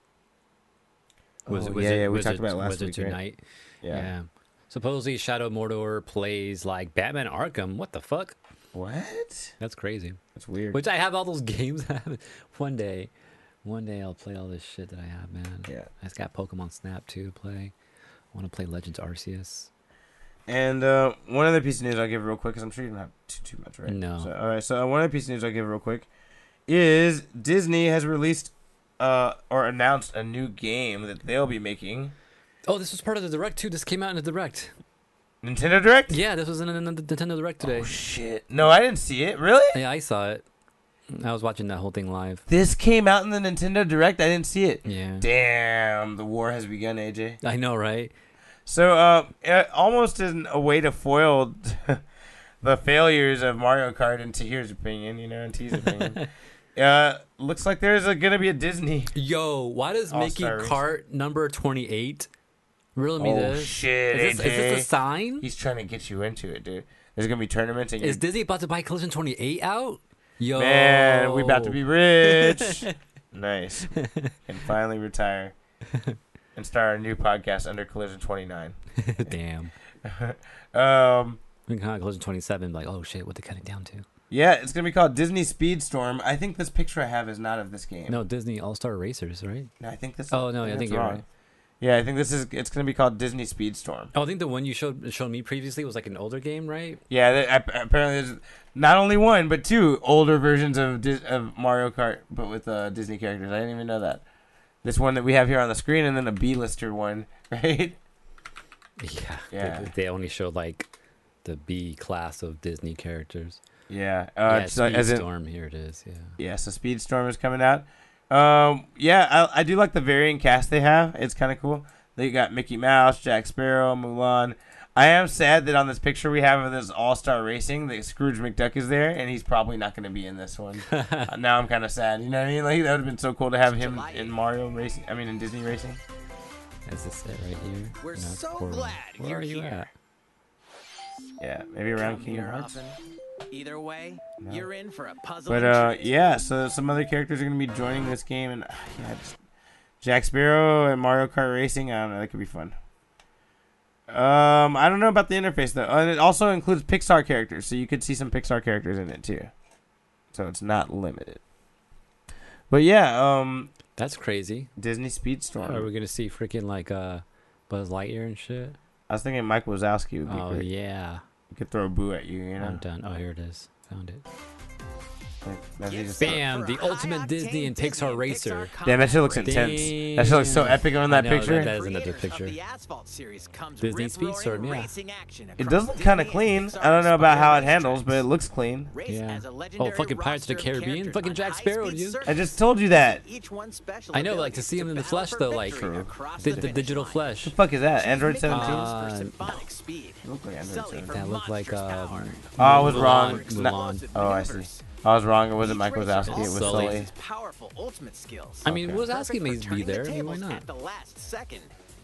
Oh, yeah, yeah, we talked about it last Wizards week, right? Unite. Yeah. Yeah. Supposedly Shadow of Mordor plays like Batman Arkham. What the fuck? What? That's crazy. That's weird. Which I have all those games. one day, one day I'll play all this shit that I have, man. Yeah. I just got Pokemon Snap too to play. I want to play Legends Arceus. And uh, one other piece of news I'll give real quick, because I'm sure you don't have too too much, right? No. So, all right. So one other piece of news I'll give real quick is Disney has released uh, or announced a new game that they'll be making. Oh, this was part of the Direct too. This came out in the Direct. Nintendo Direct? Yeah, this was in the Nintendo Direct today. Oh shit! No, I didn't see it. Really? Yeah, I saw it. I was watching that whole thing live. This came out in the Nintendo Direct. I didn't see it. Yeah. Damn, the war has begun, A J. I know, right? So, uh, uh, almost in a way to foil the failures of Mario Kart in Tahir's opinion, you know, in T's opinion, uh, looks like there's a, gonna be a Disney. Yo, why does Mickey All-Star Race. Cart number twenty-eight reel me Oh this? shit, Is this, A is J. this a sign? He's trying to get you into it, dude. There's gonna be tournaments, and Is you Disney about to buy Collision twenty-eight out? Yo, man, we about to be rich. Nice, and finally retire and start a new podcast under Collision twenty-nine. Damn. um. We can kind of Collision twenty-seven. Like, oh shit, what they cut it down to? Yeah, it's gonna be called Disney Speedstorm. I think this picture I have is not of this game. No, Disney All Star Racers, right? No, I think this. Oh no, I think that's you're wrong. right. Yeah, I think this is. It's gonna be called Disney Speedstorm. Oh, I think the one you showed showed me previously was like an older game, right? Yeah, th- ap- apparently there's not only one but two older versions of Dis- of Mario Kart, but with uh, Disney characters. I didn't even know that. This one that we have here on the screen, and then a B-lister one, right? Yeah. Yeah. They, they only showed like the B class of Disney characters. Yeah. Uh, yeah, it's like- as in, Speedstorm. Here it is. Yeah. yeah. So Speedstorm is coming out. Um. Yeah, I, I do like the varying cast they have. It's kind of cool. They got Mickey Mouse, Jack Sparrow, Mulan. I am sad that on this picture we have of this All-Star Racing, that Scrooge McDuck is there, and he's probably not going to be in this one. uh, now I'm kind of sad. You know what I mean? Like that would have been so cool to have him in Mario Racing. I mean, in Disney Racing. Is this it right here? We're No, it's so Coral. glad Where you're are you here. at? Yeah, maybe around Come Kingdom here Hearts. often. Either way, No. you're in for a puzzle. But uh, yeah. So some other characters are going to be joining this game, and uh, yeah, just Jack Sparrow and Mario Kart Racing. I don't know. That could be fun. Um, I don't know about the interface though, and it also includes Pixar characters, so you could see some Pixar characters in it too. So it's not limited. But yeah, um, That's crazy. Disney Speedstorm. Are we gonna see freaking like uh, Buzz Lightyear and shit? I was thinking Mike Wazowski would be Oh great. yeah. He could throw a boo at you, you know. I'm done. Oh, here it is. Found it. Like, that's Get just- set Bam, for the a ultimate high-octane Disney and Pixar racer. Damn, that shit looks combat intense. race. That shit looks so Damn. epic on I that know, picture. that is in the Creators picture. of the Asphalt series comes Disney rip-roaring Speedstorm, yeah. racing action It across does look kind of Disney and clean. Pixar I don't know about how it inspired handles, but it racetracks. looks clean. Race Yeah. as a Oh, legendary fucking Pirates of the roster of Caribbean? characters Fucking on Jack Sparrow, high-speed dude. circuits. I just told you that. Each one special I know, like, to abilities see him in the battle flesh, for though, like, victory True. across The, the the finish digital line. flesh. The fuck is that? Android Choose Mickey seventeen? Mouse for Uh, symphonic speed. Look like Android Sully seventeen. for That looked like, monstrous um, power. Oh, I was Mulan- wrong. Mulan. Oh, I see. I was wrong. It wasn't Mike Each racer Wazowski. It was also Sully. Sully. uses powerful ultimate skills. I mean, Okay. Wazowski Perfect may for be turning the there. I mean, why tables not? at the last second.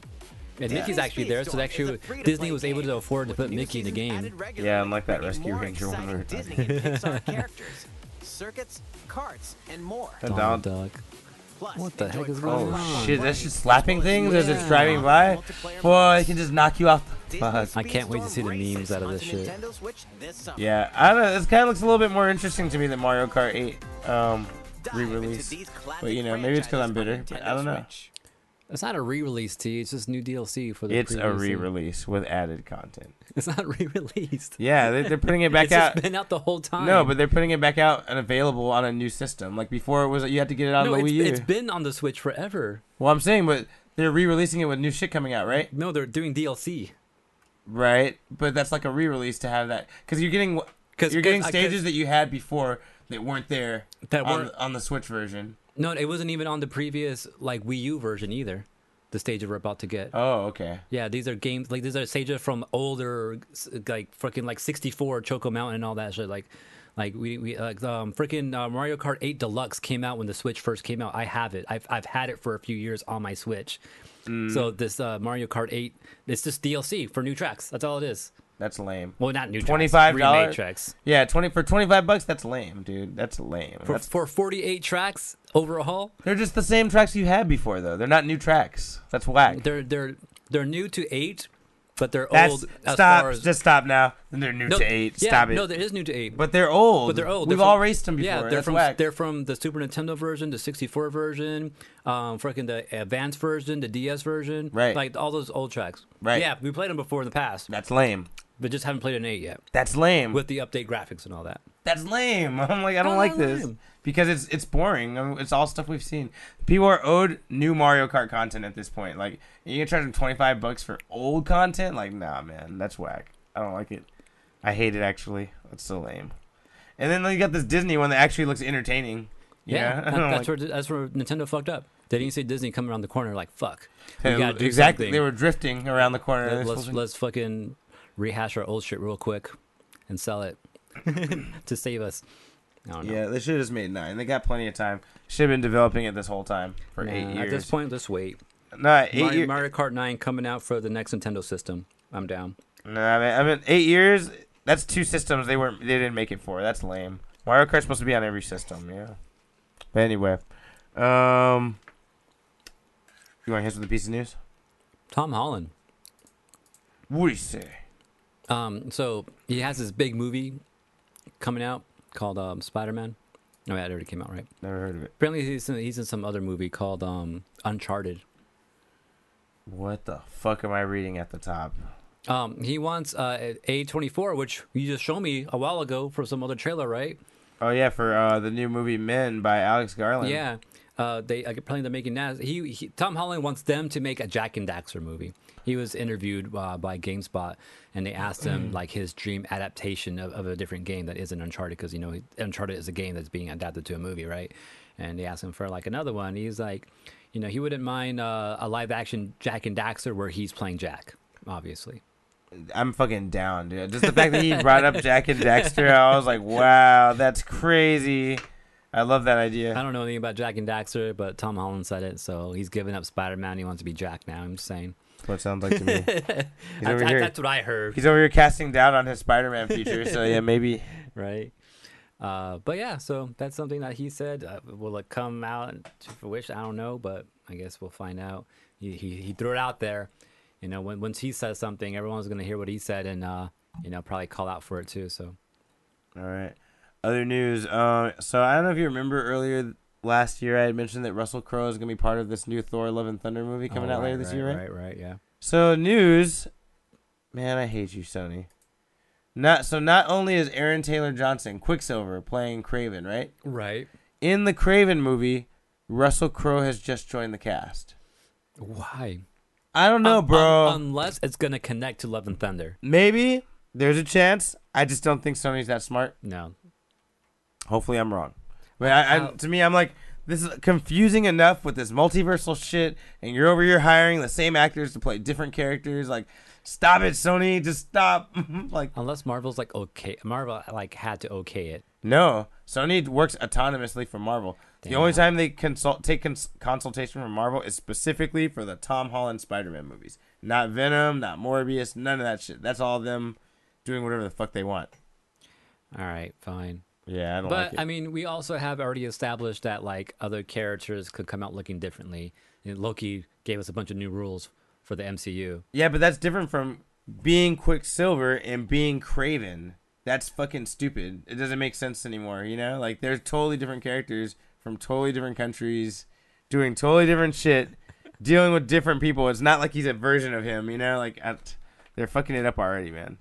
And Mickey's actually there, so actually Disney was able to afford to put Mickey in the game. Yeah, unlike that bringing Rescue more Ranger one we were exciting talking Disney and Pixar characters, circuits, karts, and more. And Donald down- Duck. Plus, What the enjoy heck is cross- going Oh on? shit, that's just slapping things as it's Yeah. driving by? Multiplayer Boy, modes. it can just knock you off the Disney fuck. I can't wait to see the Speedstorm memes out of this races shit. onto Nintendo Switch this summer. Yeah, I don't know. This kind of looks a little bit more interesting to me than Mario Kart eight um, Dive re-release. into these classic But you know, maybe it's because I'm bitter. franchises But on I don't know. Nintendo Switch. It's not a re-release, T. It's just new D L C for the It's a previous- re-release with added content. It's not re-released. Yeah, they, they're putting it back It's out. just been out the whole time. No, but they're putting it back out and available on a new system. Like before, it was you had to get it on no, the it's, Wii U. it's been on the Switch forever. Well, I'm saying, but they're re-releasing it with new shit coming out, right? No, they're doing D L C. Right, but that's like a re-release to have that because you're getting 'Cause- you're getting 'cause I- stages that you had before that weren't there That on, weren't- on the Switch version. No, it wasn't even on the previous like Wii U version either. The stages we're about to get. Oh, okay. Yeah, these are games like these are stages from older, like freaking like sixty-four Choco Mountain and all that shit. Like, like we we like um freaking uh, Mario Kart eight Deluxe came out when the Switch first came out. I have it. I've I've had it for a few years on my Switch. So this uh, Mario Kart eight, it's just D L C for new tracks. That's all it is. That's lame. Well, not new twenty-five tracks, dollars remade tracks. Yeah, twenty for twenty-five bucks. That's lame, dude. That's lame. For, That's, for forty-eight tracks overhaul, they're just the same tracks you had before, though. They're not new tracks. That's whack. they're they're they're new to eight, but they're That's old as stop. far as Just stop now. And they're new no, to eight. yeah, Stop it. No, there is new to eight. but they're old. But they're old. We've They're all from- raced them before. Yeah, they're That's from whack. they're from the Super Nintendo version, the sixty-four version, um, freaking the advanced version, the D S version, Right. Like all those old tracks. Right. Yeah, we played them before in the past, That's lame. but just haven't played an eight yet That's lame. with the update graphics and all that. That's lame. I'm like, I don't How's like that this lame? because it's it's boring. I mean, it's all stuff we've seen. People are owed new Mario Kart content at this point. Like, you can charge them twenty-five bucks for old content. Like, nah, man, that's whack. I don't like it. I hate it actually. That's so lame. And then you got this Disney one that actually looks entertaining. You Yeah, know? that- I don't that's like- where that's where Nintendo fucked up. They didn't see Disney coming around the corner like fuck. We Yeah, gotta do exactly. something. They were drifting around the corner. They're Let's supposed to- let's fucking rehash our old shit real quick and sell it to save us. I don't know. Yeah, they should have just made nine. They got plenty of time. Should have been developing it this whole time for Nah, eight years. At this point, let's wait. no, eight Mario, years. Mario Kart nine coming out for the next Nintendo system. I'm down. No, I mean, I mean, eight years. That's two systems they weren't. They didn't make it for. That's lame. Mario Kart's supposed to be on every system. Yeah. But anyway, um, you want to hit us with a piece of news? Tom Holland. What do you say? Um, so he has this big movie coming out called um, Spider-Man. No, yeah, it already came out, right? Never heard of it. Apparently, he's in, he's in some other movie called um, Uncharted. What the fuck am I reading at the top? Um, he wants uh, A twenty-four, which you just showed me a while ago for some other trailer, right? Oh yeah, for uh, the new movie Men by Alex Garland. Yeah. Uh, they uh, apparently they're making that. He, he Tom Holland wants them to make a Jack and Daxter movie. He was interviewed uh, by GameSpot, and they asked him like his dream adaptation of, of a different game that isn't Uncharted, because you know Uncharted is a game that's being adapted to a movie, right? And they asked him for like another one. He's like, you know, he wouldn't mind uh, a live action Jack and Daxter where he's playing Jack, obviously. I'm fucking down, dude. Just the fact that he brought up Jack and Dexter, I was like, wow, that's crazy. I love that idea. I don't know anything about Jack and Daxter, but Tom Holland said it, so he's giving up Spider-Man. He wants to be Jack now. I'm just saying. That's what it sounds like to me. He's That's, over I- here. that's what I heard. He's over here casting doubt on his Spider-Man future. So yeah, maybe. Right. Uh, but yeah, so that's something that he said. Uh, will it come out to fruition? I don't know, but I guess we'll find out. He he, he threw it out there. You know, when once he says something, everyone's gonna hear what he said and uh, you know, probably call out for it too. So. All right. Other news. Uh, so I don't know if you remember earlier last year I had mentioned that Russell Crowe is gonna be part of this new Thor: Love and Thunder movie coming Oh, out right, later this right, year, right? Right, right, yeah. So news. Man, I hate you, Sony. Not so. Not only is Aaron Taylor Johnson, Quicksilver, playing Kraven, right? Right. In the Kraven movie, Russell Crowe has just joined the cast. Why? I don't know, Um, bro. um, unless it's gonna connect to Love and Thunder. Maybe there's a chance. I just don't think Sony's that smart. No. Hopefully, I'm wrong. But I, I, to me, I'm like, this is confusing enough with this multiversal shit, and you're over here hiring the same actors to play different characters. Like, stop it, Sony. Just stop. Like, Unless Marvel's like okay, Marvel like had to okay it. no, Sony works autonomously from Marvel. The Damn. only time they consult take cons- consultation from Marvel is specifically for the Tom Holland Spider-Man movies. Not Venom, not Morbius, none of that shit. That's all them doing whatever the fuck they want. All right, fine. Yeah, I don't But like it. I mean, we also have already established that like other characters could come out looking differently. And Loki gave us a bunch of new rules for the M C U. Yeah, but that's different from being Quicksilver and being Kraven. That's fucking stupid. It doesn't make sense anymore, you know? Like, they're totally different characters from totally different countries, doing totally different shit, dealing with different people. It's not like he's a version of him, you know? Like, I, they're fucking it up already, man.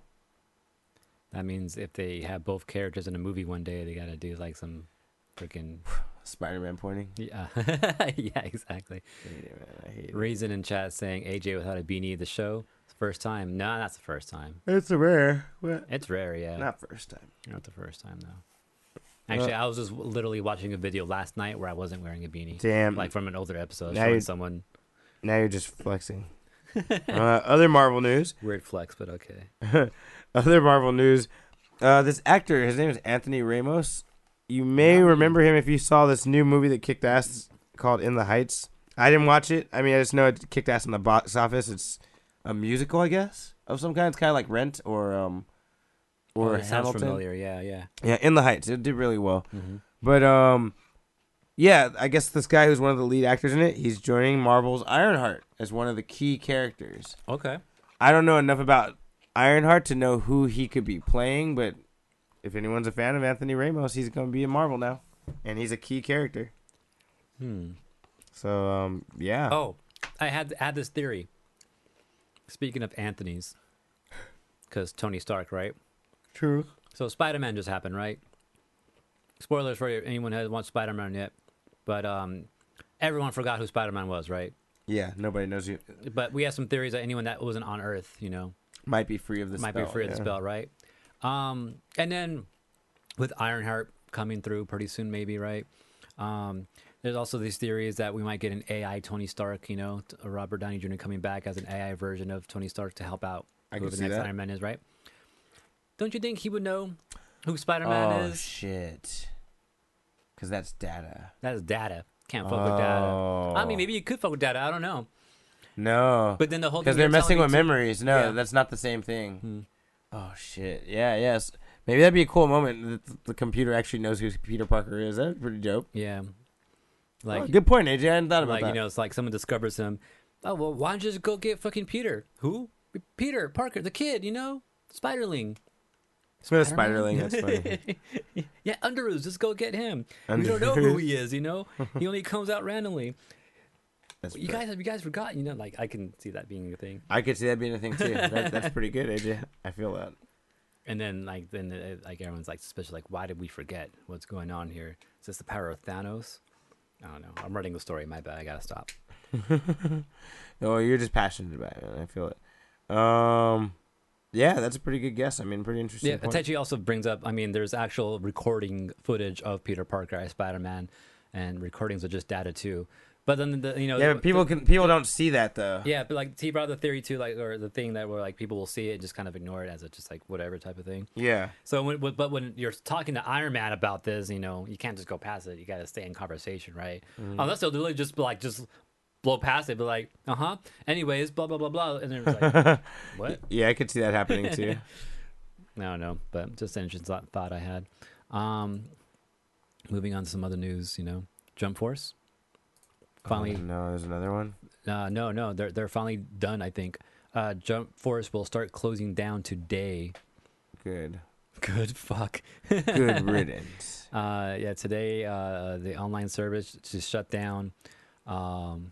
That means if they have both characters in a movie one day, they gotta do like some freaking Spider-Man pointing. yeah, yeah, exactly. I hate it, man. I hate it. Reason in chat saying A J without a beanie the show. It's the first time. No, that's the first time. It's a rare. What? It's rare, yeah. Not first time. Not the first time though. Actually, I was just literally watching a video last night where I wasn't wearing a beanie. Damn. Like from an older episode, Now showing you- someone Now you're just flexing. uh, other Marvel news. weird flex, but okay. Other Marvel news. Uh, this actor, his name is Anthony Ramos. You may Wow. remember him if you saw this new movie that kicked ass called In the Heights. I didn't watch it. I mean, I just know it kicked ass in the box office. It's a musical, I guess, of some kind. It's kind of like Rent or um or Oh, it sounds Hamilton. familiar. Yeah, yeah. Yeah, In the Heights. It did really well. Mm-hmm. But um, yeah, I guess this guy who's one of the lead actors in it, he's joining Marvel's Ironheart as one of the key characters. Okay. I don't know enough about Ironheart to know who he could be playing, but if anyone's a fan of Anthony Ramos, he's going to be in Marvel now, and he's a key character. Hmm. So, um, yeah. Oh, I had had this theory. Speaking of Anthony's, because Tony Stark, right? True. So Spider-Man just happened, right? Spoilers for anyone who hasn't watched Spider-Man yet, but um, everyone forgot who Spider-Man was, right? Yeah, nobody knows you. But we have some theories that anyone that wasn't on Earth, you know, Might be free of the might spell. be free of the yeah. spell, right? Um, and then with Ironheart coming through pretty soon, maybe, right? Um, there's also these theories that we might get an A I Tony Stark, you know, t- Robert Downey Junior coming back as an A I version of Tony Stark to help out I whoever can the see next that. Iron Man is, right? Don't you think he would know who Spider-Man Oh, is? shit. Because that's data. That is data. Can't fuck with data. I Oh. mean, maybe you could fuck with data. I don't know. No. But then the whole Because thing they're you're messing telling with me too- memories. No, Yeah. that's not the same thing. Hmm. Oh, shit. Yeah, yes. Maybe that'd be a cool moment that the computer actually knows who Peter Parker is. That'd be pretty dope. Yeah. Like, Oh, good point, A J. I hadn't thought about like that. you know, it's like someone discovers him. Oh well, why don't you just go get fucking Peter? Who? Peter Parker, the kid. You know, Spiderling. Smith Spiderling. That's funny. Yeah, Underoos. Just go get him. We don't know who he is. You know, he only comes out randomly. That's You pretty- guys have you guys forgotten? You know, like I can see that being a thing. I could see that being a thing too. That, that's pretty good, A J. I feel that. And then like then uh, like everyone's like suspicious. Like, why did we forget? What's going on here? Is this the power of Thanos? I don't know. I'm writing the story. My bad. I gotta stop. Oh, you're just passionate about it, man. I feel it. Um, yeah, that's a pretty good guess. I mean, pretty interesting. Yeah, point. Atechi also brings up. I mean, there's actual recording footage of Peter Parker as Spider-Man, and recordings are just data too. But then the you know Yeah, the- but people the- can people don't see that though. yeah, but like he brought the theory too, like or the thing that where like people will see it and just kind of ignore it as a just like whatever type of thing. Yeah. So when when- but when you're talking to Iron Man about this, you know, you can't just go past it. You got to stay in conversation, right? Mm-hmm. Unless they'll literally just be like just blow past it, but like uh huh. Anyways, blah blah blah blah, and then it's like what? Yeah, I could see that happening too. I don't know, but just an interesting thought, thought I had. Um, moving on to some other news, you know, Jump Force. Finally, Oh, no, there's another one. uh, no, no, they're they're finally done. I think. Uh, Jump Force will start closing down today. Good. Good fuck. Good riddance. Uh, yeah, today uh, the online service just shut down. Um,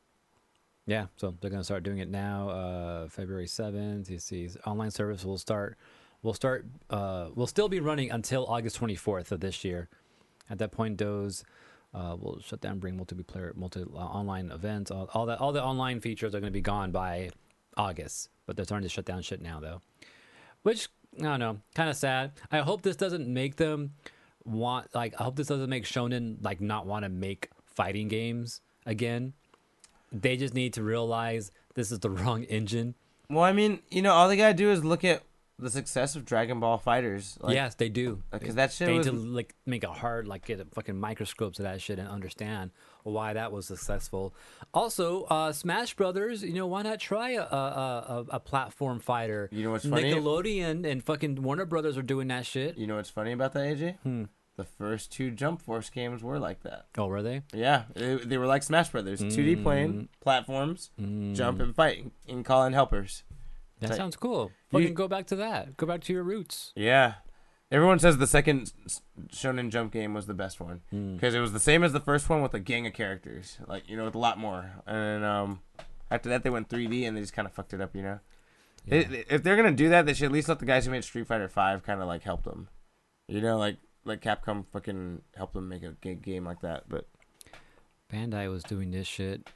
yeah, so they're gonna start doing it now. Uh, February seventh. You see, online service will start. Will start. Uh, will still be running until August twenty fourth of this year. At that point, those uh, will shut down, bring multiplayer, multi uh, online events. All, all that, all the online features are gonna be gone by August. But they're starting to shut down shit now, though. Which I don't know, kind of sad. I hope this doesn't make them want like. I hope this doesn't make Shonen like not want to make fighting games again. They just need to realize this is the wrong engine. Well, I mean, you know, all they gotta do is look at the success of Dragon Ball Fighters. Like, Yes, they do. because that shit They need was. to like make it hard, like get a fucking microscope to that shit and understand why that was successful. Also, uh, Smash Brothers. You know, why not try a a, a, a platform fighter? You know what's funny? Nickelodeon and fucking Warner Brothers are doing that shit. You know what's funny about that, A J? Hmm. The first two Jump Force games were like that. Oh, were they? Yeah, they, they were like Smash Brothers, two D playing platforms, jump and fight, and call in helpers. That Like, sounds cool. you- Fucking go back to that. Go back to your roots. Yeah, everyone says the second s- Shonen Jump game was the best one because it was the same as the first one with a gang of characters, like you know, with a lot more. And um, after that, they went three D and they just kind of fucked it up. You know, Yeah. They- if they're gonna do that, they should at least let the guys who made Street Fighter Five kind of like help them. You know, like like Capcom fucking help them make a g- game like that. But Bandai was doing this shit.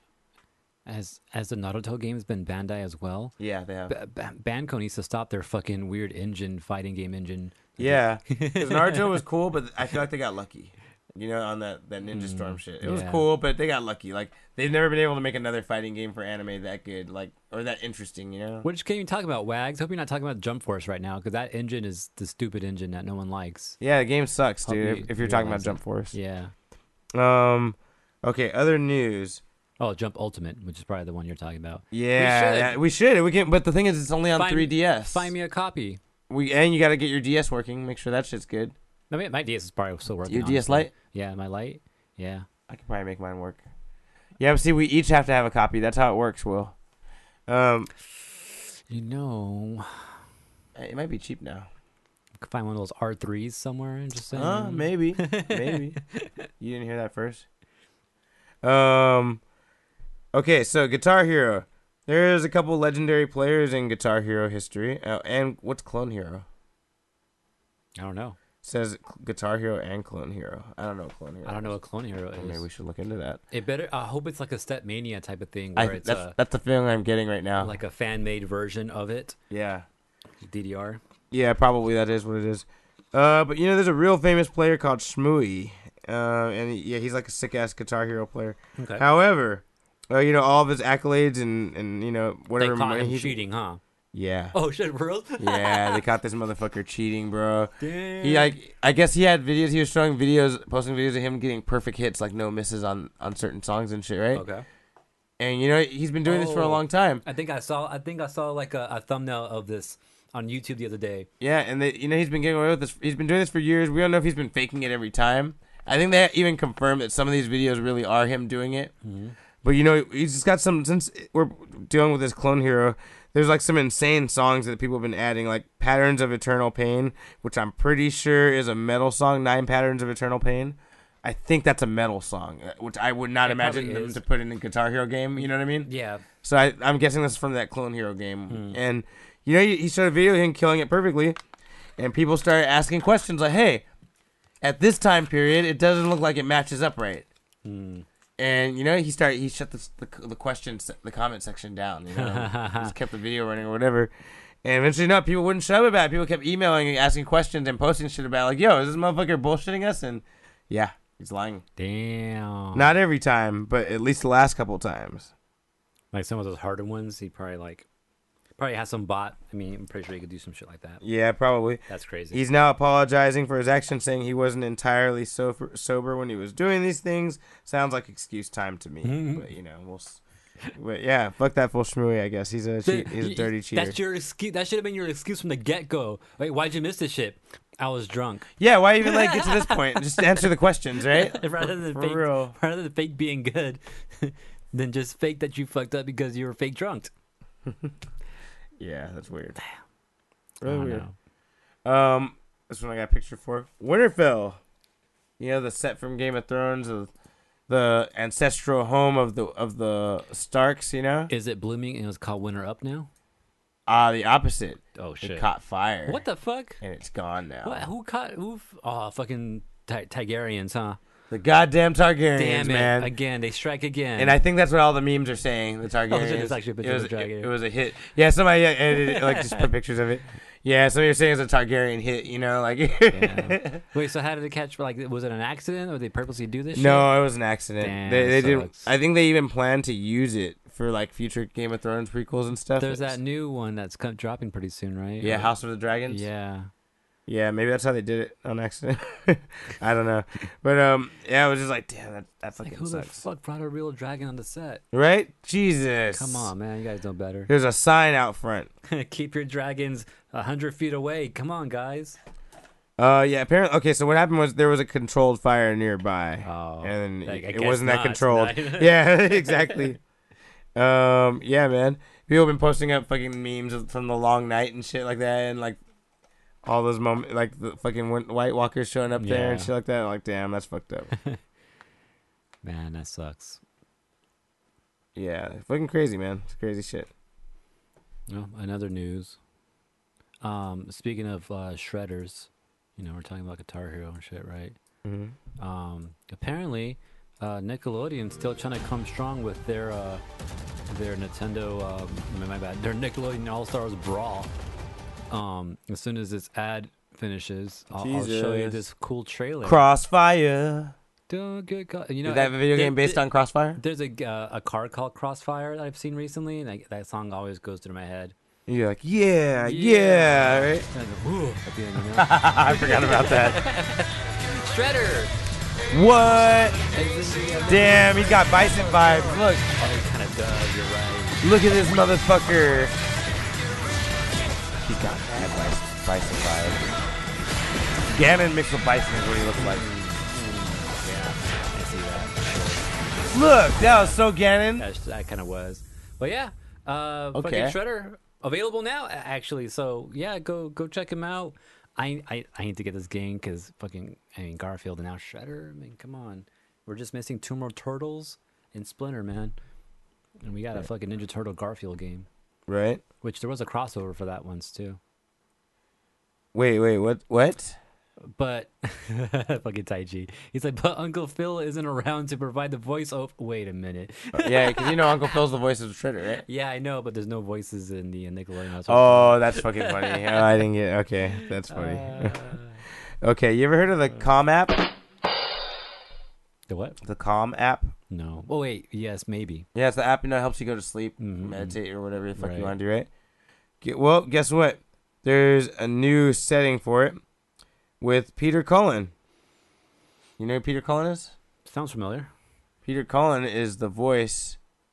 As as the Naruto game's been Bandai as well. yeah, they have. B- B- Banco needs to stop their fucking weird engine, fighting game engine. Yeah, because Naruto was cool, but I feel like they got lucky. You know, on that, that Ninja Storm shit. It was yeah. cool, but they got lucky. Like they've never been able to make another fighting game for anime that good, like or that interesting. You know. Which game you talking about, Wags? Hope you're not talking about Jump Force right now, because that engine is the stupid engine that no one likes. Yeah, the game sucks, Hope dude. you if, if you're talking about realize Jump that. Force. Yeah. Um. Okay. Other news. Oh, Jump Ultimate, which is probably the one you're talking about. Yeah, should. yeah, we should. We can. But the thing is, it's only on Find- three D S. Find me a copy. We and you got to get your D S working. Make sure that shit's good. I mean, my D S is probably still working. Your D S honestly. Lite? Yeah, my light. Yeah. I can probably make mine work. Yeah, but see, we each have to have a copy. That's how it works, Will. Um, You know, it might be cheap now. I could find one of those R threes somewhere and just saying. Uh, maybe, maybe. You didn't hear that first. Um, okay, so Guitar Hero. There's a couple legendary players in Guitar Hero history. Uh, and what's Clone Hero? I don't know. It says Guitar Hero and Clone Hero. I don't know what Clone Hero. I don't know is. what Clone Hero is. Maybe we should look into that. It better. I hope it's like a Step Mania type of thing I, where it's that's a, that's the feeling I'm getting right now. like a fan made version of it. yeah. D D R. Yeah, probably that is what it is. Uh, but you know, there's a real famous player called Shmooey. Uh, and yeah, he's like a sick ass Guitar Hero player. Okay. However, uh, you know, all of his accolades and, and you know They whatever caught money him he cheating, huh? Yeah. Oh shit, for real? Yeah, they caught this motherfucker cheating, bro. Damn. He like, I guess he had videos. He was showing videos, posting videos of him getting perfect hits, like no misses on on certain songs and shit, right? Okay. And you know, he's been doing this for a Oh. long time. I think I saw. I think I saw like a, a thumbnail of this on YouTube the other day. Yeah, and they, you know, he's been getting away with this. He's been doing this for years. We don't know if he's been faking it every time. I think they even confirmed that some of these videos really are him doing it. Mm-hmm. But you know, he's just got some. Since we're dealing with this Clone Hero, there's like some insane songs that people have been adding, like "Patterns of Eternal Pain," which I'm pretty sure is a metal song. Nine Patterns of Eternal Pain. I think that's a metal song, uh, which I would not It imagine probably them is. to put in a Guitar Hero game. You know what I mean? Yeah. So I, I'm guessing this is from that Clone Hero game. Hmm. And, you know, he, he showed a video of him killing it perfectly. And people started asking questions like, hey, at this time period, it doesn't look like it matches up right. Hmm. And, you know, he started, he shut the, the, the questions, the comment section down. You know, he just kept the video running or whatever. And eventually, no, people wouldn't shut up about it. People kept emailing and asking questions and posting shit about it. Like, yo, is this motherfucker bullshitting us? And, yeah, he's lying. Damn. Not every time, but at least the last couple times. like some of those harder ones. He probably like probably has some bot. I mean, I'm pretty sure he could do some shit like that. Yeah, probably. That's crazy. He's now apologizing for his actions, saying he wasn't entirely sober, sober when he was doing these things. Sounds like excuse time to me, but you know, we'll. s- But yeah, fuck that fool Shmooey. I guess he's a cheat, he's a dirty cheater. That's your excuse. That should have been your excuse from the get go. Like, why'd you miss this shit? I was drunk. Yeah, why even like get to this point? Just answer the questions, right? rather than For fake, real. rather than fake being good, than just fake that you fucked up because you were fake drunk. Yeah, that's weird. I Really don't weird. know. Um, this one I got a picture for Winterfell. You know the set from Game of Thrones of the ancestral home of the of the Starks. You know, Is it blooming and it's called Winter Up now? ah, the opposite. Oh It shit! caught fire. What the fuck? And it's gone now. What? Who caught? Who? f- Oh, fucking Ty- Targaryens, huh? The goddamn Targaryens, Damn it! man. Again, they strike again. And I think that's what all the memes are saying. The Targaryens. Oh, shit, it's actually a picture it of was, a dragon. It, it was a hit. Yeah, somebody yeah, edited it, like just put pictures of it. Yeah, somebody was saying it's a Targaryen hit. You know, like. Yeah. Wait, so how did it catch? Like, was it an accident, or did they purposely do this? No, it was an accident. Damn, they they that didn't. sucks. I think they even plan to use it for like future Game of Thrones prequels and stuff. shit? There's It's- that new one that's come, dropping pretty soon, right? Yeah, Or- House of the Dragons. Yeah. Yeah, maybe that's how they did it on accident. I don't know, but um, yeah, it was just like, damn, that that fucking Like, who the sucks, fuck brought a real dragon on the set? right? Jesus, Come on, man, you guys know better. There's a sign out front. Keep your dragons a hundred feet away. Come on, guys. Uh, yeah. Apparently, okay. So what happened was there was a controlled fire nearby, Oh, and I- I it guess wasn't that not. controlled. Yeah, exactly. Um, yeah, man. People have been posting up fucking memes of- from the long night and shit like that, and like all those moments, like the fucking Win- White Walkers showing up there and Yeah. shit like that. Like, damn, that's fucked up. Man, that sucks. Yeah, fucking crazy, man. It's crazy shit. Oh, another news. Um, speaking of uh, shredders, you know, we're talking about Guitar Hero and shit, right? Mm-hmm. Um, apparently, uh, Nickelodeon's still trying to come strong with their uh, their Nintendo. Um, my bad. Their Nickelodeon All Stars Brawl. Um, as soon as this ad finishes, I'll, I'll show you Jesus. this cool trailer. Crossfire. Don't get caught. You know, Is that a video there- game based there- on Crossfire? There's a uh, a card called Crossfire that I've seen recently, and I, that song always goes through my head. And you're like, yeah, yeah, right? And I go, "Ooh," at the end, you know? I forgot about that. Shredder. What? Is in the, uh, Damn, he got bison vibes. Look, Oh, he kind of does. You're right. look at this motherfucker. He's got mad bison, bison vibes. Ganon mixed with bison is what he looks like. Yeah, I see that. For sure. Look, that was so Ganon. That, that kind of was. But yeah, uh, Okay. fucking Shredder available now a- actually. So yeah, go go check him out. I I, I need to get this game because fucking I mean Garfield and now Shredder. I mean, come on, we're just missing two more Turtles and Splinter, man. And we got a fucking Ninja Turtle Garfield game, Right? which there was a crossover for that once too. Wait, wait, what? What? But fucking Taiji, he's like, but Uncle Phil isn't around to provide the voice. Oh, wait a minute. Yeah, because you know Uncle Phil's the voice of Shredder, right? Yeah, I know, but there's no voices in the Nickelodeon. That's what- Oh, that's fucking funny. Oh, I didn't get. Okay, that's funny. Uh, Okay, you ever heard of the Calm app? the what? The Calm app? No. Oh wait, yes, maybe. Yeah, it's the app you know helps you go to sleep, Mhm, meditate, or whatever the fuck Right. you want to do, right? Get, well, guess what? There's a new setting for it with Peter Cullen. You know who Peter Cullen is? Sounds familiar. Peter Cullen is the voice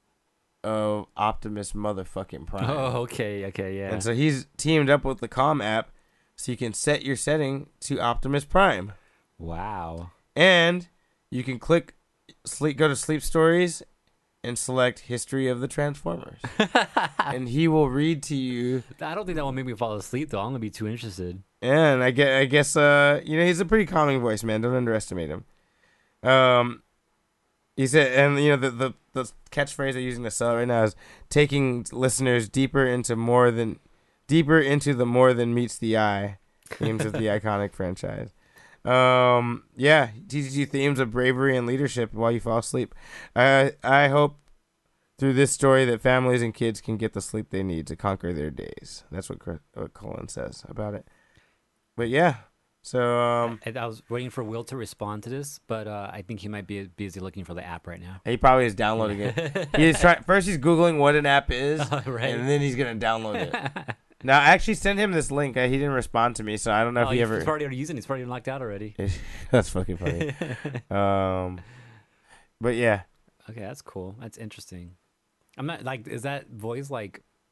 of Optimus motherfucking Prime. Oh, okay, okay, yeah. And so he's teamed up with the Calm app so you can set your setting to Optimus Prime. Wow. And you can click sleep go to sleep stories and select history of the Transformers. And he will read to you. I don't think that will make me fall asleep though. I'm gonna be too interested. And I guess, I guess uh you know he's a pretty calming voice, man. Don't underestimate him. Um he said, and you know the the, the catchphrase they're using to sell it right now is taking listeners deeper into more than deeper into the more than meets the eye themes of the iconic franchise. Um, yeah, he teaches you themes of bravery and leadership while you fall asleep. I I hope through this story that families and kids can get the sleep they need to conquer their days. That's what, Chris, what Colin says about it. But yeah, so um, I, I was waiting for Will to respond to this, but uh, I think he might be busy looking for the app right now. he probably is downloading it. He's trying first. He's googling what an app is, Right. and then he's gonna download it. Now, I actually sent him this link. Uh, he didn't respond to me, so I don't know Oh, if he he's ever. probably already using it. He's probably knocked out already. That's fucking funny. um, but yeah, Okay, that's cool. That's interesting. I'm not like, is that voice like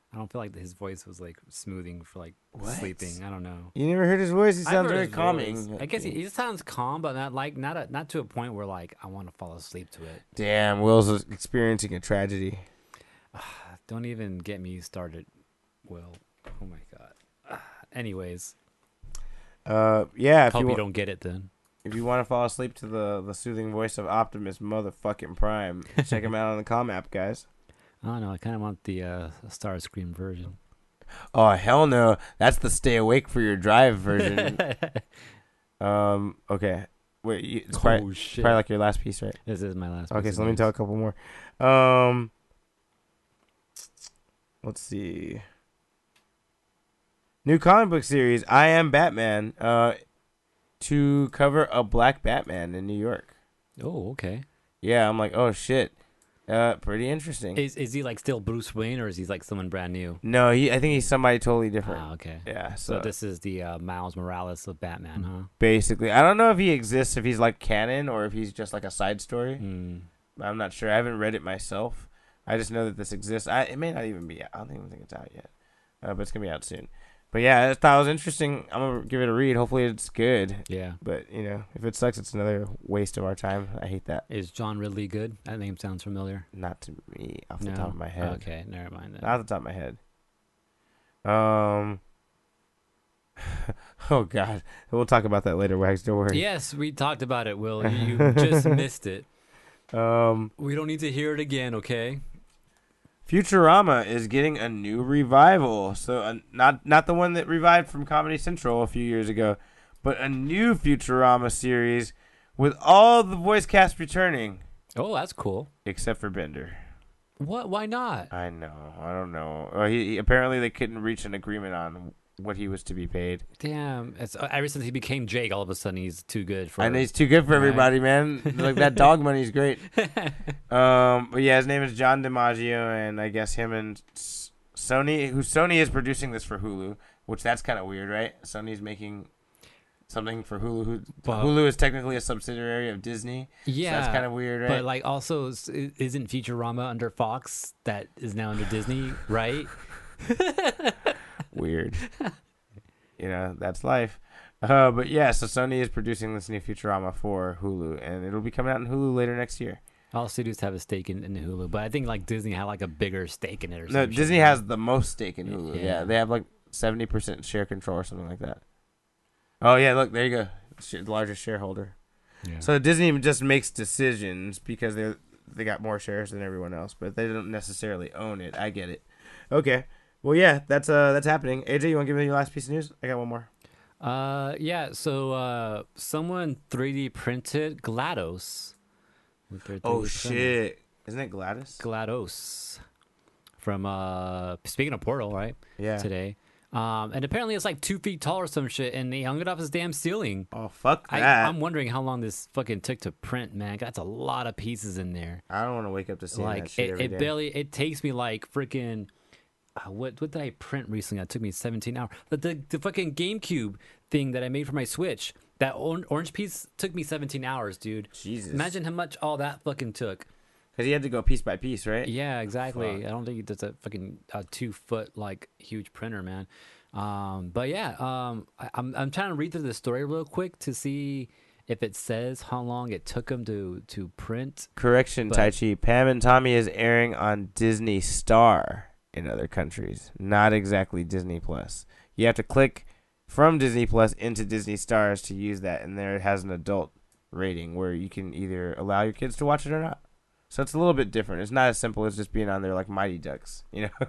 I don't feel like his voice was like smoothing for like What? sleeping. I don't know. You never heard his voice? He I've sounds heard very his calming. voice. I guess he, he sounds calm, but not like not a, not to a point where like I want to fall asleep to it. Damn, Will's experiencing a tragedy. Don't even get me started, Will. Oh my god. Anyways, Uh, yeah, if hope you, you wa- don't get it then. if you want to fall asleep to the, the soothing voice of Optimus motherfucking Prime, check him out on the Calm app, guys. I don't know. I kind of want the uh, Starscream version. Oh, hell no. That's the stay awake for your drive version. um, okay. Wait, you, it's probably, Oh it's shit! probably like your last piece, right? This is my last. Okay, piece so of let me news. tell a couple more. Um, let's see. New comic book series, I Am Batman, uh, to cover a black Batman in New York. Oh, okay. Yeah, I'm like, oh shit. Uh, pretty interesting. Is is he like still Bruce Wayne or is he like someone brand new? No, he. I think he's somebody totally different. Ah, okay. Yeah, So, so, this is the uh, Miles Morales of Batman, huh? basically, I don't know if he exists, if he's like canon, or if he's just like a side story. Hmm. I'm not sure. I haven't read it myself. I just know that this exists. I, it may not even be out. I don't even think it's out yet, uh, but it's gonna be out soon. But yeah, I thought it was interesting. I'm gonna give it a read. Hopefully, it's good. Yeah. But you know, if it sucks, it's another waste of our time. I hate that. Is John Ridley good? That name sounds familiar. Not to me, off the No? top of my head. Okay, never mind then. Not off the top of my head. Um. Oh God, we'll talk about that later, Wags. Don't worry. Yes, we talked about it, Will. You you just missed it. Um, We don't need to hear it again, okay? Futurama is getting a new revival. So uh, not not the one that revived from Comedy Central a few years ago, but a new Futurama series with all the voice cast returning Oh, that's cool. except for Bender. What? Why not? I know. I don't know. Uh, he, he apparently they couldn't reach an agreement on what he was to be paid, Damn. It's uh, ever since he became Jake, all of a sudden he's too good for. and he's too good for everybody, man. Like that dog money's great. Um, but yeah, his name is John DiMaggio, and I guess him and S- Sony, who Sony is producing this for Hulu, which that's kind of weird, right? Sony's making something for Hulu. Who, Well- Hulu is technically a subsidiary of Disney. Yeah, so that's kind of weird, right? But like, also, s- i- isn't Futurama under Fox that is now under Disney, right? Weird. You know, that's life. Uh, but yeah, so Sony is producing this new Futurama for Hulu, and it'll be coming out in Hulu later next year. All studios have a stake in, in Hulu, but I think like Disney had like a bigger stake in it or No, something. Disney has the most stake in Hulu. Yeah, Yeah. they have like seventy percent share control or something like that. Oh yeah, look, there you go. Sh- largest shareholder. Yeah. So Disney just makes decisions because they they got more shares than everyone else, but they don't necessarily own it. I get it. Okay. Well, yeah, that's uh that's happening. A J, you want to give me your last piece of news? I got one more. Uh, yeah. So, uh, someone three D printed GLaDOS. With their Oh 3D printer. shit! Isn't it Gladys? GLaDOS. From uh, speaking of Portal, right? Yeah. Today. Um, and apparently it's like two feet tall or some shit, and he hung it off his damn ceiling. Oh fuck I, that! I'm wondering how long this fucking took to print, man. That's a lot of pieces in there. I don't want to wake up to seeing that Like shit it, every it day. barely. It takes me like freaking. Uh, what what did I print recently? That took me seventeen hours. But the the fucking GameCube thing that I made for my Switch, that or- orange piece took me seventeen hours, dude. Jesus. Imagine how much all that fucking took. Because he had to go piece by piece, right? Yeah, exactly. Fuck. I don't think it's a fucking uh, two foot like huge printer, man. Um, but yeah, um, I, I'm I'm trying to read through the story real quick to see if it says how long it took him to to print. Correction, But- Tai Chi. Pam and Tommy is airing on Disney Star in other countries, not exactly Disney Plus. You have to click from Disney Plus into Disney Stars to use that, and there it has an adult rating where you can either allow your kids to watch it or not. So it's a little bit different. It's not as simple as just being on there like Mighty Ducks, you know?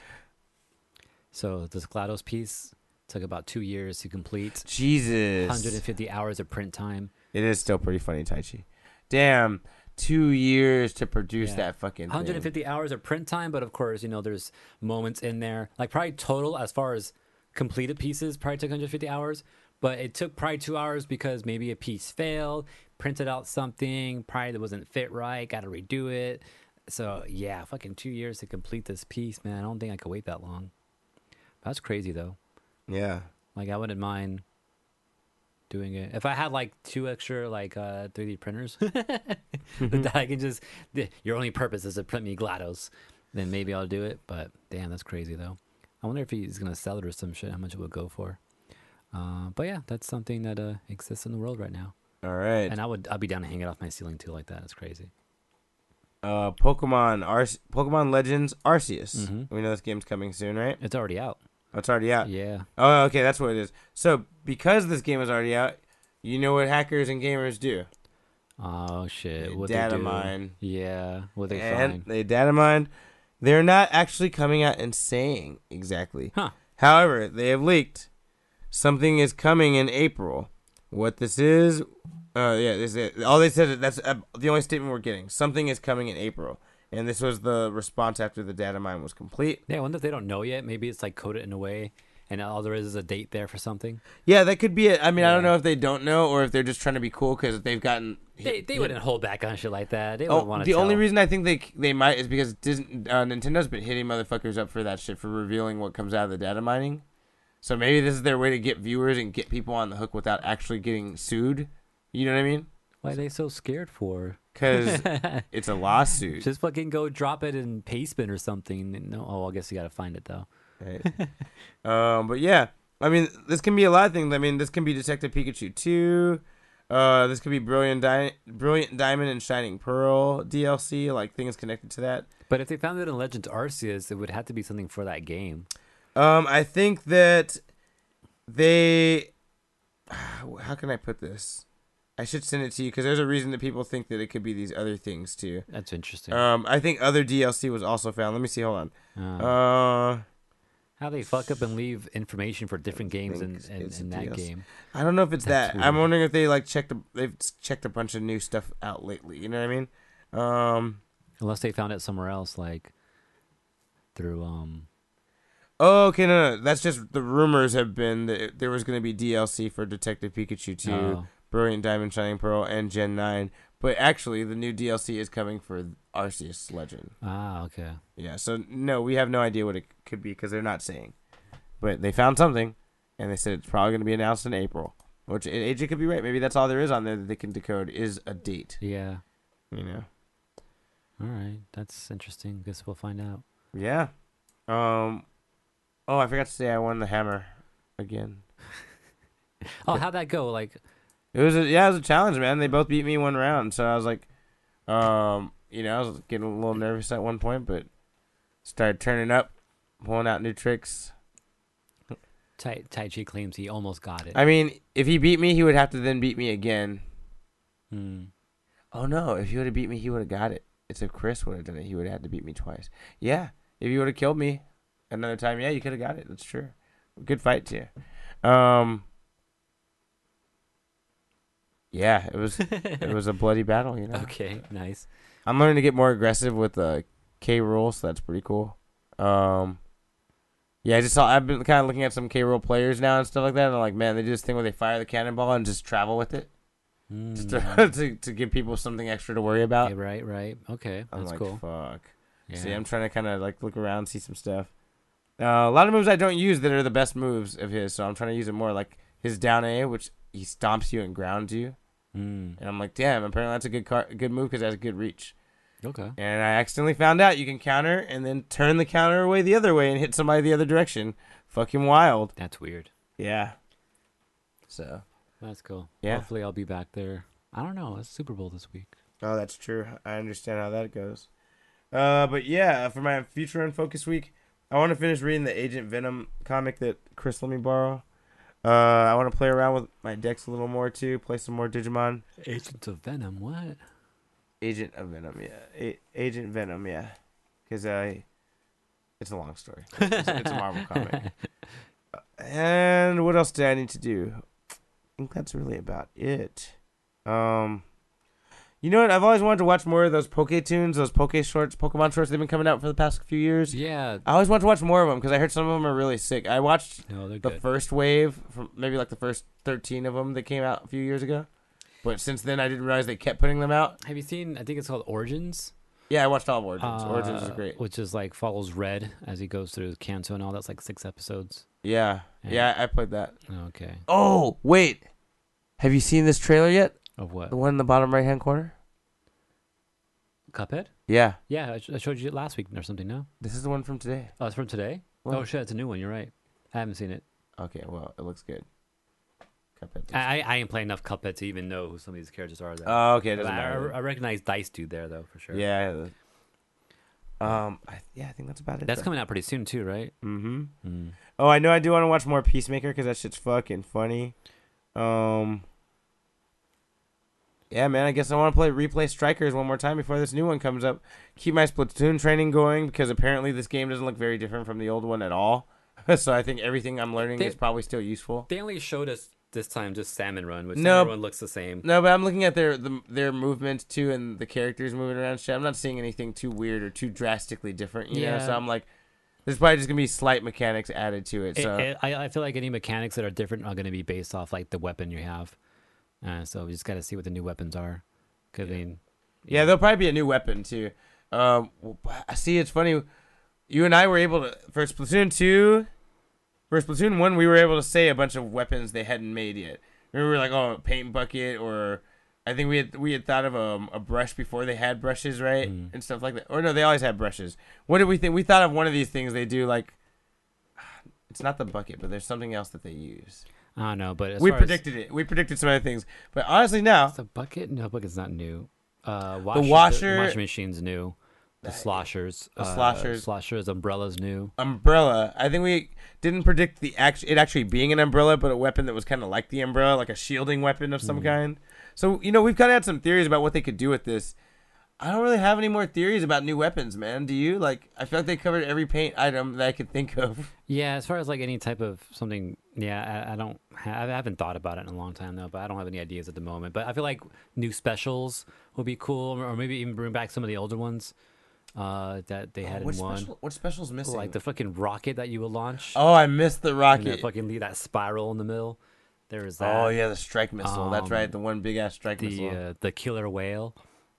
So this GLaDOS piece took about two years to complete. Jesus. one hundred fifty hours of print time. It is still pretty funny, Tai Chi. Damn, two years to produce Yeah. that fucking one hundred thing. fifty hours of print time, but of course, you know, there's moments in there. Like probably total as far as completed pieces probably took one hundred fifty hours, but it took probably two hours because maybe a piece failed, printed out something, probably that wasn't fit right, got to redo it. So yeah, fucking two years to complete this piece, man. I don't think I could wait that long. That's crazy though. Yeah. Like I wouldn't mind doing it if I had like two extra like uh three D printers that I can just. The, your only purpose is to print me GLaDOS. then maybe I'll do it. But damn, that's crazy though. I wonder if he's gonna sell it or some shit. How much it would go for? Uh, but yeah, that's something that uh, exists in the world right now. All right. And I would, I'd be down to hang it off my ceiling too, like that. It's crazy. Uh, Pokemon Arce- Pokemon Legends Arceus. Mhm. We know this game's coming soon, right? It's already out. Oh, it's already out. Yeah. Oh, okay, that's what it is. So, because this game is already out, you know what hackers and gamers do? Oh shit. They What data they do? mine. Yeah. What they and find? they data mined. They're not actually coming out and saying exactly. Huh. However, they have leaked something is coming in April. What this is, uh, yeah, this is, all they said. That's uh, the only statement we're getting. Something is coming in April, and this was the response after the data mine was complete. Yeah. I wonder if they don't know yet. Maybe it's like coded in a way, and all there is is a date there for something. Yeah, that could be it. I mean, I don't Yeah. know if they don't know or if they're just trying to be cool because they've gotten. They they wouldn't hold back on shit like that. They Oh, wouldn't want to. the only reason I think they they might is because Disney, uh, Nintendo's been hitting motherfuckers up for that shit for revealing what comes out of the data mining. So maybe this is their way to get viewers and get people on the hook without actually getting sued. You know what I mean? Why are they so scared for? Because it's a lawsuit. Just fucking go drop it in Pastebin or something. No, oh, I guess you gotta find it though. Right. um, but yeah, I mean, this can be a lot of things. I mean, this can be Detective Pikachu two. Uh, this could be Brilliant Di- Brilliant Diamond and Shining Pearl D L C, like things connected to that. But if they found it in Legends Arceus, it would have to be something for that game. Um, I think that they. How can I put this? I should send it to you because there's a reason that people think that it could be these other things too. That's interesting. Um, I think other D L C was also found. Let me see. Hold on. Uh, Uh, how they fuck up and leave information for different games in, think in, it's in that D L C. game. I don't know if it's That's that. I'm weird. wondering if they like checked. A, they've checked a bunch of new stuff out lately. You know what I mean? Um. Unless they found it somewhere else, like through um. Oh, okay. No, no. That's just the rumors have been that there was going to be D L C for Detective Pikachu two, Oh. Brilliant Diamond, Shining Pearl, and Gen nine. But actually, the new D L C is coming for Arceus Legend. Ah, okay. Yeah. So no, we have no idea what it could be because they're not saying. But they found something, and they said it's probably going to be announced in April. Which A J could be right. Maybe that's all there is on there that they can decode is a date. Yeah. You know. All right. That's interesting. Guess we'll find out. Yeah. Um. Oh, I forgot to say I won the hammer again. Oh, how'd that go? Like, It was a, yeah, it was a challenge, man. They both beat me one round, so I was like, um, you know, I was getting a little nervous at one point, but started turning up, pulling out new tricks. Tai, tai Chi claims he almost got it. I mean, if he beat me, he would have to then beat me again. Hmm. Oh no, if he would have beat me, he would have got it. It's if Chris would have done it, he would have had to beat me twice. Yeah, if you would have killed me another time, yeah, you could have got it. That's true. Good fight too. Um. Yeah, it was it was a bloody battle, you know. Okay, nice. I'm learning to get more aggressive with uh, K roll, so that's pretty cool. Um, yeah, I just saw. I've been kind of looking at some K roll players now and stuff like that, and I'm like, man, they do this thing where they fire the cannonball and just travel with it, just to, Mm. to to give people something extra to worry about. Yeah, right, right. Okay, I'm that's like, cool. fuck. Yeah. See, I'm trying to kind of like look around, see some stuff. Uh, a lot of moves I don't use that are the best moves of his, so I'm trying to use it more. Like his down A, which he stomps you and grounds you, Mm. and I'm like, damn, apparently that's a good car- good move because it has a good reach. Okay. And I accidentally found out you can counter and then turn the counter away the other way and hit somebody the other direction. Fucking wild. That's weird. Yeah. So. That's cool. Yeah. Hopefully I'll be back there. I don't know. It's Super Bowl this week. Oh, that's true. I understand how that goes. Uh, but yeah, for my future and focus week, I want to finish reading the Agent Venom comic that Chris let me borrow. Uh, I want to play around with my decks a little more too. Play some more Digimon. Agents of Venom. What? Agent of Venom, yeah. A- Agent Venom, yeah. Because uh, it's a long story. It's, it's a Marvel comic. And what else do I need to do? I think that's really about it. Um, you know what? I've always wanted to watch more of those Poke Tunes, those Poke shorts, Pokemon shorts. They've been coming out for the past few years. Yeah. I always want to watch more of them because I heard some of them are really sick. I watched No, they're the good. first wave, from maybe like the first thirteen of them that came out a few years ago. But since then, I didn't realize they kept putting them out. Have you seen? I think it's called Origins. Yeah, I watched all of Origins. Origins is Uh, great. Which is like follows Red as he goes through Kanto and all. That's like six episodes. Yeah, Yeah. yeah, I played that. Okay. Oh, wait. Have you seen this trailer yet? Of what? The one in the bottom right-hand corner? Cuphead? Yeah, Yeah, I, sh- I showed you it last week or something. No, this is the one from today. oh, it's from today. What? Oh shit, it's a new one. You're right. I haven't seen it. Okay, well, it looks good. Cuphead. I I, I ain't playing enough Cuphead to even know who some of these characters are. Though. Oh, okay, it But doesn't I, matter. I, I recognize Dice Dude there though for sure. Yeah. the- Um. I, yeah, I think that's about it. That's coming out pretty soon too, right? Mm-hmm. Mm. Oh, I know. I do want to watch more Peacemaker because that shit's fucking funny. Um. Yeah, man. I guess I want to play replay Strikers one more time before this new one comes up. Keep my Splatoon training going because apparently this game doesn't look very different from the old one at all. So I think everything I'm learning They- is probably still useful. They only showed us this time just Salmon Run, which No. Salmon Run looks the same. No, but I'm looking at their the, their movements too, and the characters moving around. Shit, I'm not seeing anything too weird or too drastically different. You know, Yeah. so I'm like, there's probably just gonna be slight mechanics added to it. It- So it- I, I feel like any mechanics that are different are going to be based off like the weapon you have. Uh, so we just got to see what the new weapons are. Cause I mean, yeah, there'll probably be a new weapon too. Um, I see. It's funny. You and I were able to for Splatoon two, for Splatoon one, we were able to say a bunch of weapons they hadn't made yet. We were like, oh, paint bucket, or I think we had we had thought of a, a brush before they had brushes, right, Mm. and stuff like that. Or no, they always had brushes. What did we think? We thought of one of these things they do like. It's not the bucket, but there's something else that they use. I don't know, but as We far predicted it. We predicted some other things, but honestly, now as the bucket, no, bucket's not new. Uh, washer, washer- the washing machine's new. The sloshers, The uh, sloshers. sloshers, umbrellas new. umbrella. I think we didn't predict the act- it actually being an umbrella, but a weapon that was kind of like the umbrella, like a shielding weapon of some kind. So you know, we've kind of had some theories about what they could do with this. I don't really have any more theories about new weapons, man. Do you? Like, I feel like they covered every paint item that I could think of. Yeah, as far as like any type of something, yeah, I, I don't, ha- I haven't thought about it in a long time though. But I don't have any ideas at the moment. But I feel like new specials would be cool, or maybe even bring back some of the older ones uh, that they had what in one. special? What special's missing? Like the fucking rocket that you would launch. oh, I missed the and that rocket. fucking leave that spiral in the middle. There is that. Oh yeah, the strike missile. That's Um, right, the one big ass strike the missile. uh, the killer whale,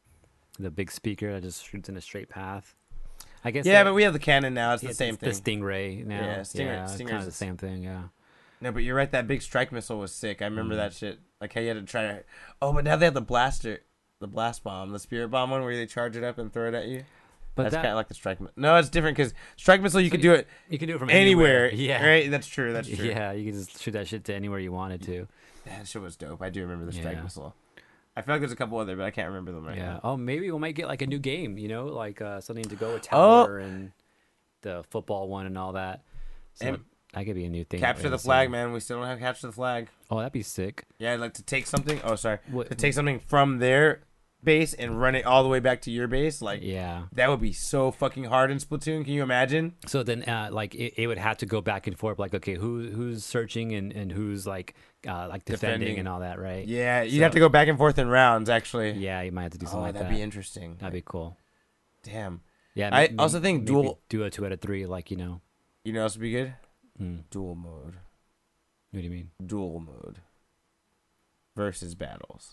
the big speaker that just shoots in a straight path. I guess. yeah, that- but we have the cannon now. It's yeah, the same the thing. stingray now. Yeah, Stinger- yeah, Stinger's kind of the the- same thing. Yeah. No, but you're right. That big strike missile was sick. I remember Mm. that shit. Like how you had to try to. Oh, but now they have the blaster, the blast bomb, the spirit bomb one, where they charge it up and throw it at you. But That's that, kind of like the strike. mi- No, it's different because strike missile you So could you- do it you can do it from anywhere. anywhere. Yeah. Right. That's true. That's true. Yeah, you can just shoot that shit to anywhere you wanted to. That shit was dope. I do remember the strike Yeah. missile. I feel like there's a couple other, but I can't remember them right Yeah. now. Oh, maybe we might get like a new game. You know, like uh, something to go with Oh. tower and the football one and all that. So And that could be a new thing. Capture really the flag, soon. man. We still don't have capture the flag. Oh, that'd be sick. Yeah, I'd like to take something. Oh, sorry. What- To take something from their base and run it all the way back to your base. Like Yeah. that would be so fucking hard in Splatoon. Can you imagine? So then, uh, like, it, it would have to go back and forth. Like, okay, who who's searching and, and who's like, uh, like defending, Defending. and all that, right? Yeah, you'd So- have to go back and forth in rounds. Actually. Yeah, you might have to do something Oh, like that'd that. be interesting. That'd be cool. Damn. Yeah. I may- also may- think maybe dual- do a two out of three. Like, you know. You know, else would be good. Hmm. Dual mode. What do you mean? Dual mode. Versus battles.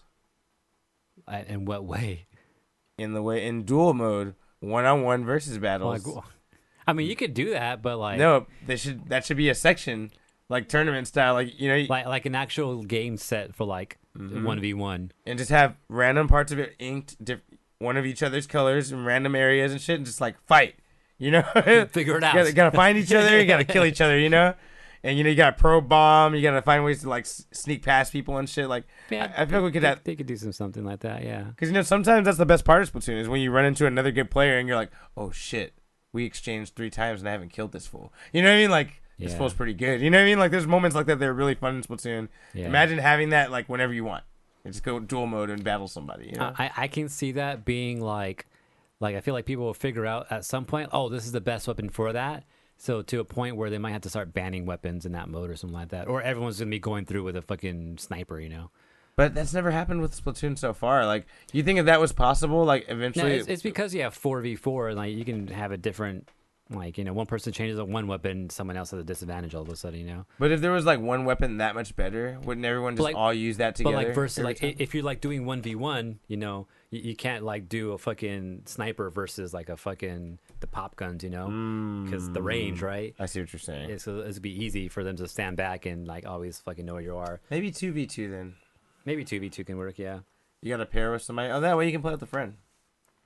I, in what way? In the way in dual mode, one on one versus Like, battles. wh- I mean, you could do that, but like, no, they should. That should be a section, like tournament style. Like you know, like like an actual game set for like Mhm. one v one. and just have random parts of it inked, diff- one of each other's colors in random areas and shit, and just like fight. You know, Figure it You out. gotta, gotta find each other. You gotta kill each other. You know, and you know you gotta probe bomb. You gotta find ways to like s- sneak past people and shit. Like Yeah, I, I feel like we could they, have. they could do some something like that. Yeah. Because, you know, sometimes that's the best part of Splatoon is when you run into another good player and you're like, oh, shit, we exchanged three times and I haven't killed this fool. You know what I mean? Like, this Yeah. fool's pretty good. You know what I mean? Like, there's moments like that that are really fun in Splatoon. Yeah. Imagine having that, like, whenever you want. You just go dual mode and battle somebody, you know? I, I can see that being like, like I feel like people will figure out at some point, oh, this is the best weapon for that. So to a point where they might have to start banning weapons in that mode or something like that, or everyone's gonna be going through with a fucking sniper, you know? But that's never happened with Splatoon so far. Like, you think if that was possible, like, No, eventually... it's, it's because you have four v four, and like you can have a different, like you know, one person changes on one weapon, someone else has a disadvantage all of a sudden, you know. But if there was, like, one weapon that much better, wouldn't everyone just like- all use that together? But like versus every like time? i- if you're like doing one v one, you know, you, you can't like do a fucking sniper versus like a fucking the pop guns, you know, because the range, right? I see what you're saying. Yeah, so it'd be easy for them to stand back and like always fucking know where you are. Maybe two v two then. Maybe two v two can work, yeah. You got to pair with somebody. Oh, that way you can play with a friend.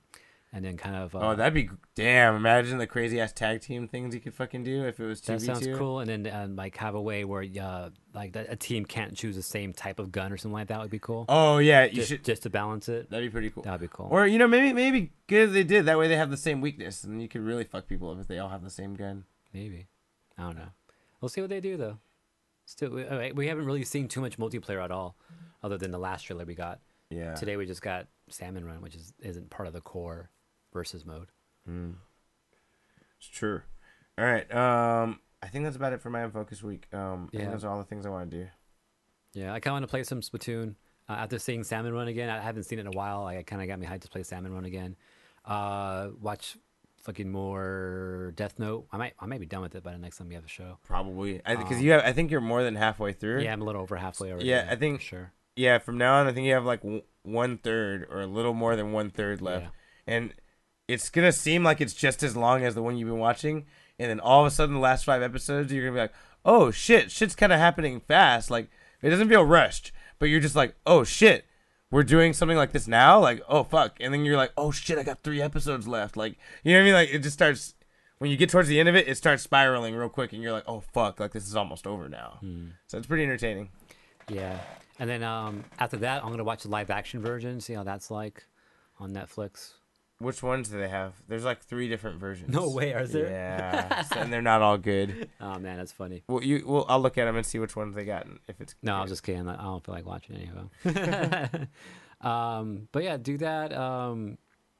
and then kind of. Uh, Oh, that'd be damn! Imagine the crazy ass tag team things you could fucking do if it was two That v sounds two. cool, and then um, like have a way where uh, like that a team can't choose the same type of gun or something like that would be cool. Oh yeah, you just, should. just to balance it. That'd be pretty cool. That'd be cool. Or you know, maybe maybe good if they did. That way they have the same weakness, and you could really fuck people up if they all have the same gun. Maybe. I don't know. We'll see what they do though. Still, we, uh, we haven't really seen too much multiplayer at all, other than the last trailer we got. Yeah. Today we just got Salmon Run, which is isn't part of the core versus mode. Mm. It's true. All right. Um, I think that's about it for my Unfocused week. Um, I think Yeah. those are all the things I want to do. Yeah, I kind of want to play some Splatoon. Uh, after seeing Salmon Run again, I haven't seen it in a while. Like, it kind of got me hyped to play Salmon Run again. Uh, watch fucking more Death Note. I might I might be done with it by the next time we have a show. Probably, because Um, you have. I think you're more than halfway through. Yeah, I'm a little over halfway already. Yeah, I think- for sure. Yeah. From now on, I think you have like w- one third or a little more than one third left, Yeah. and it's gonna seem like it's just as long as the one you've been watching, and then all of a sudden, the last five episodes, you're gonna be like, "Oh shit, shit's kind of happening fast." Like it doesn't feel rushed, but you're just like, "Oh shit." We're doing something like this now, like, oh fuck, and then you're like, oh shit, I got three episodes left, like, you know what I mean? Like, it just starts when you get towards the end of it, it starts spiraling real quick, and you're like, oh fuck, like this is almost over now. Hmm. So it's pretty entertaining. Yeah, and then um, after that, I'm gonna watch the live action version, see how that's like on Netflix. Which ones do they have? There's like three different versions. No way, are there? Yeah, so- and they're not all good. Oh man, that's funny. Well, you, well, I'll look at them and see which ones they got, and if it's No, I good. was just kidding. I don't feel like watching any of them. um, but yeah, do that. Um,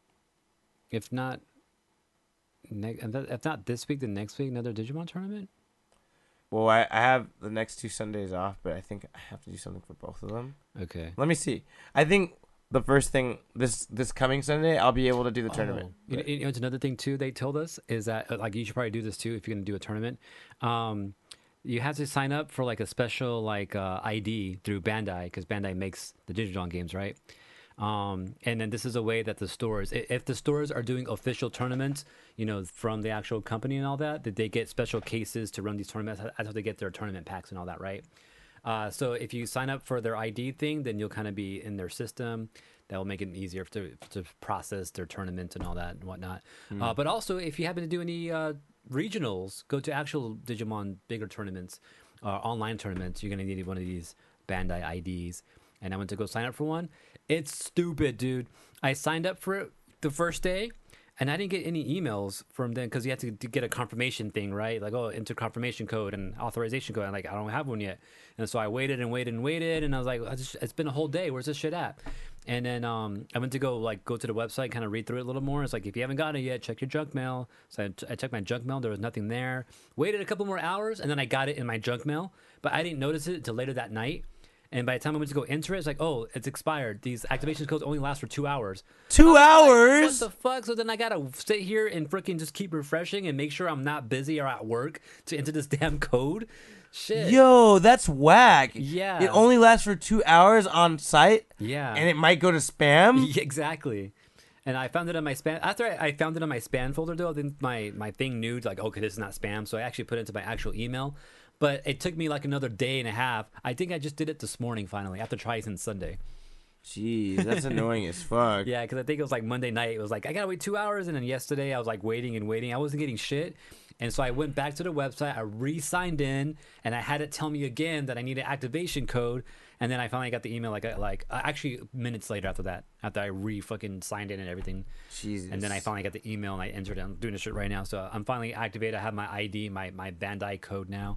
if not, ne- if not this week, then next week another Digimon tournament. Well, I, I have the next two Sundays off, but I think I have to do something for both of them. Okay. Let me see. I think the first thing this this coming Sunday, I'll be able to do the tournament. Oh, you know, you know, it's another thing too. They told us is that uh, like you should probably do this too if you're gonna do a tournament. Um, you have to sign up for like a special like uh, I D through Bandai because Bandai makes the Digimon games, right? Um, and then this is a way that the stores, i- if the stores are doing official tournaments, you know, from the actual company and all that, that they get special cases to run these tournaments. That's how they get their tournament packs and all that, right? Uh, so if you sign up for their I D thing, then you'll kind of be in their system. That will make it easier to to process their tournaments and all that and whatnot. Uh, but also, if you happen to do any uh, regionals, go to actual Digimon bigger tournaments, uh, online tournaments. You're gonna need one of these Bandai I Ds. And I went to go sign up for one. It's stupid, dude. I signed up for it the first day, and I didn't get any emails from them because you have to, to get a confirmation thing, right? Like, oh, enter confirmation code and authorization code. I'm like, I don't have one yet. And so I waited and waited and waited, and I was like, "I just- it's been a whole day. Where's this shit at? And then um, I went to go like go to the website, kind of read through it a little more. It's like, if you haven't got it yet, check your junk mail. So I, I checked my junk mail. There was nothing there. Waited a couple more hours, and then I got it in my junk mail. But I didn't notice it until later that night. And by the time I went to go enter it, it's like, oh, it's expired. These activation codes only last for two hours. Two What hours. the fuck? So then I gotta sit here and freaking just keep refreshing and make sure I'm not busy or at work to enter this damn code. Shit. Yo, that's whack. Yeah. It only lasts for two hours on site. Yeah. And it might go to spam. Yeah, exactly. And I found it on my spam. After I, I found it on my spam folder, though, then my my thing knew like, okay, this is not spam. So I actually put it into my actual email. But it took me like another day and a half. I think I just did it this morning finally after trying since Sunday. Jeez, that's annoying as fuck. Yeah, because I think it was like Monday night. It was like, I gotta wait two hours. And then yesterday I was like waiting and waiting. I wasn't getting shit. And so I went back to the website. I re-signed in, and I had it tell me again that I needed activation code. And then I finally got the email like uh, like uh, actually minutes later after that, after I re fucking signed in and everything. Jesus. And then I finally got the email and I entered it. I'm doing this shit right now. So I'm finally activated. I have my I D, my my Bandai code now.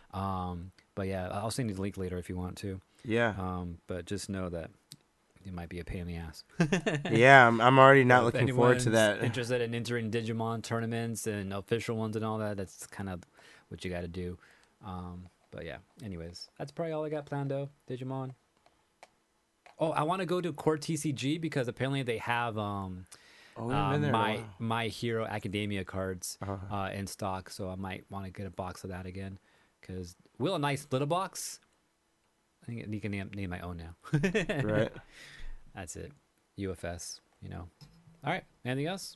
Um, but yeah, I'll send you the link later if you want to. Yeah. Um, but just know that it might be a pain in the ass. Yeah, I'm, I'm already not If looking forward to anyone's that. Interested in entering Digimon tournaments and official ones and all that, that's kind of what you got to do. Um, but yeah, anyways, that's probably all I got planned though. Digimon. Oh, I want to go to Core T C G because apparently they have um, Oh, we haven't uh, been there in a my while. My Hero Academia cards Uh-huh. uh, in stock, so I might want to get a box of that again. Because will a nice little box. I think you can name, name my own now. Right. That's it. U F S. You know. All right. Anything else?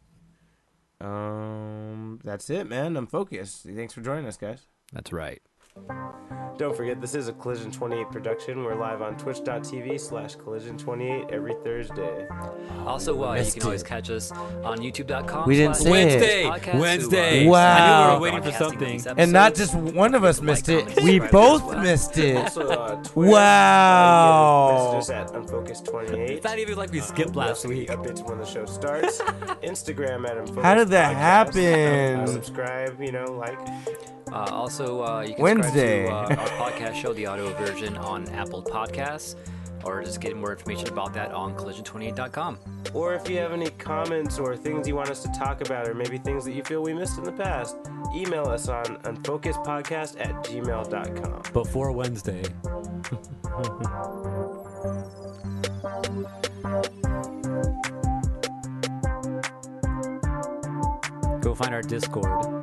Um, that's it, man. I'm focused. Thanks for joining us, guys. That's right. Don't forget, this is a Collision twenty-eight production. We're live on twitch.tv slash collision twenty-eight every Thursday. Also, uh, you Missed can always it. catch us on youtube dot com. We didn't say it. Wednesday. Wednesday. Wednesday. Wow. I knew we were waiting for something. And not just one of us missed it, we both missed it. Also, uh, Twitter, Wow. Uh, message us at unfocused twenty-eight. It's not even like we skipped last We'll week. see updates when the show starts. Instagram at unfocused. How did that Podcast. happen? Uh, subscribe, you know, like. Uh, also, uh, you can Wednesday. subscribe to uh, our podcast show, the audio version, on Apple Podcasts, or just get more information about that on collision twenty-eight dot com. Or if you have any comments or things you want us to talk about, or maybe things that you feel we missed in the past, email us on unfocusedpodcast at gmail dot com. Before Wednesday. Go find our Discord.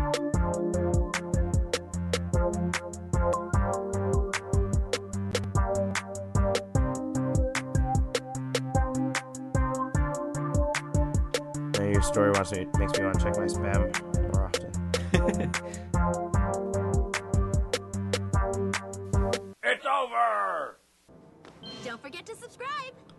Now your story wants me, makes me want to check my spam more often. It's over! Don't forget to subscribe.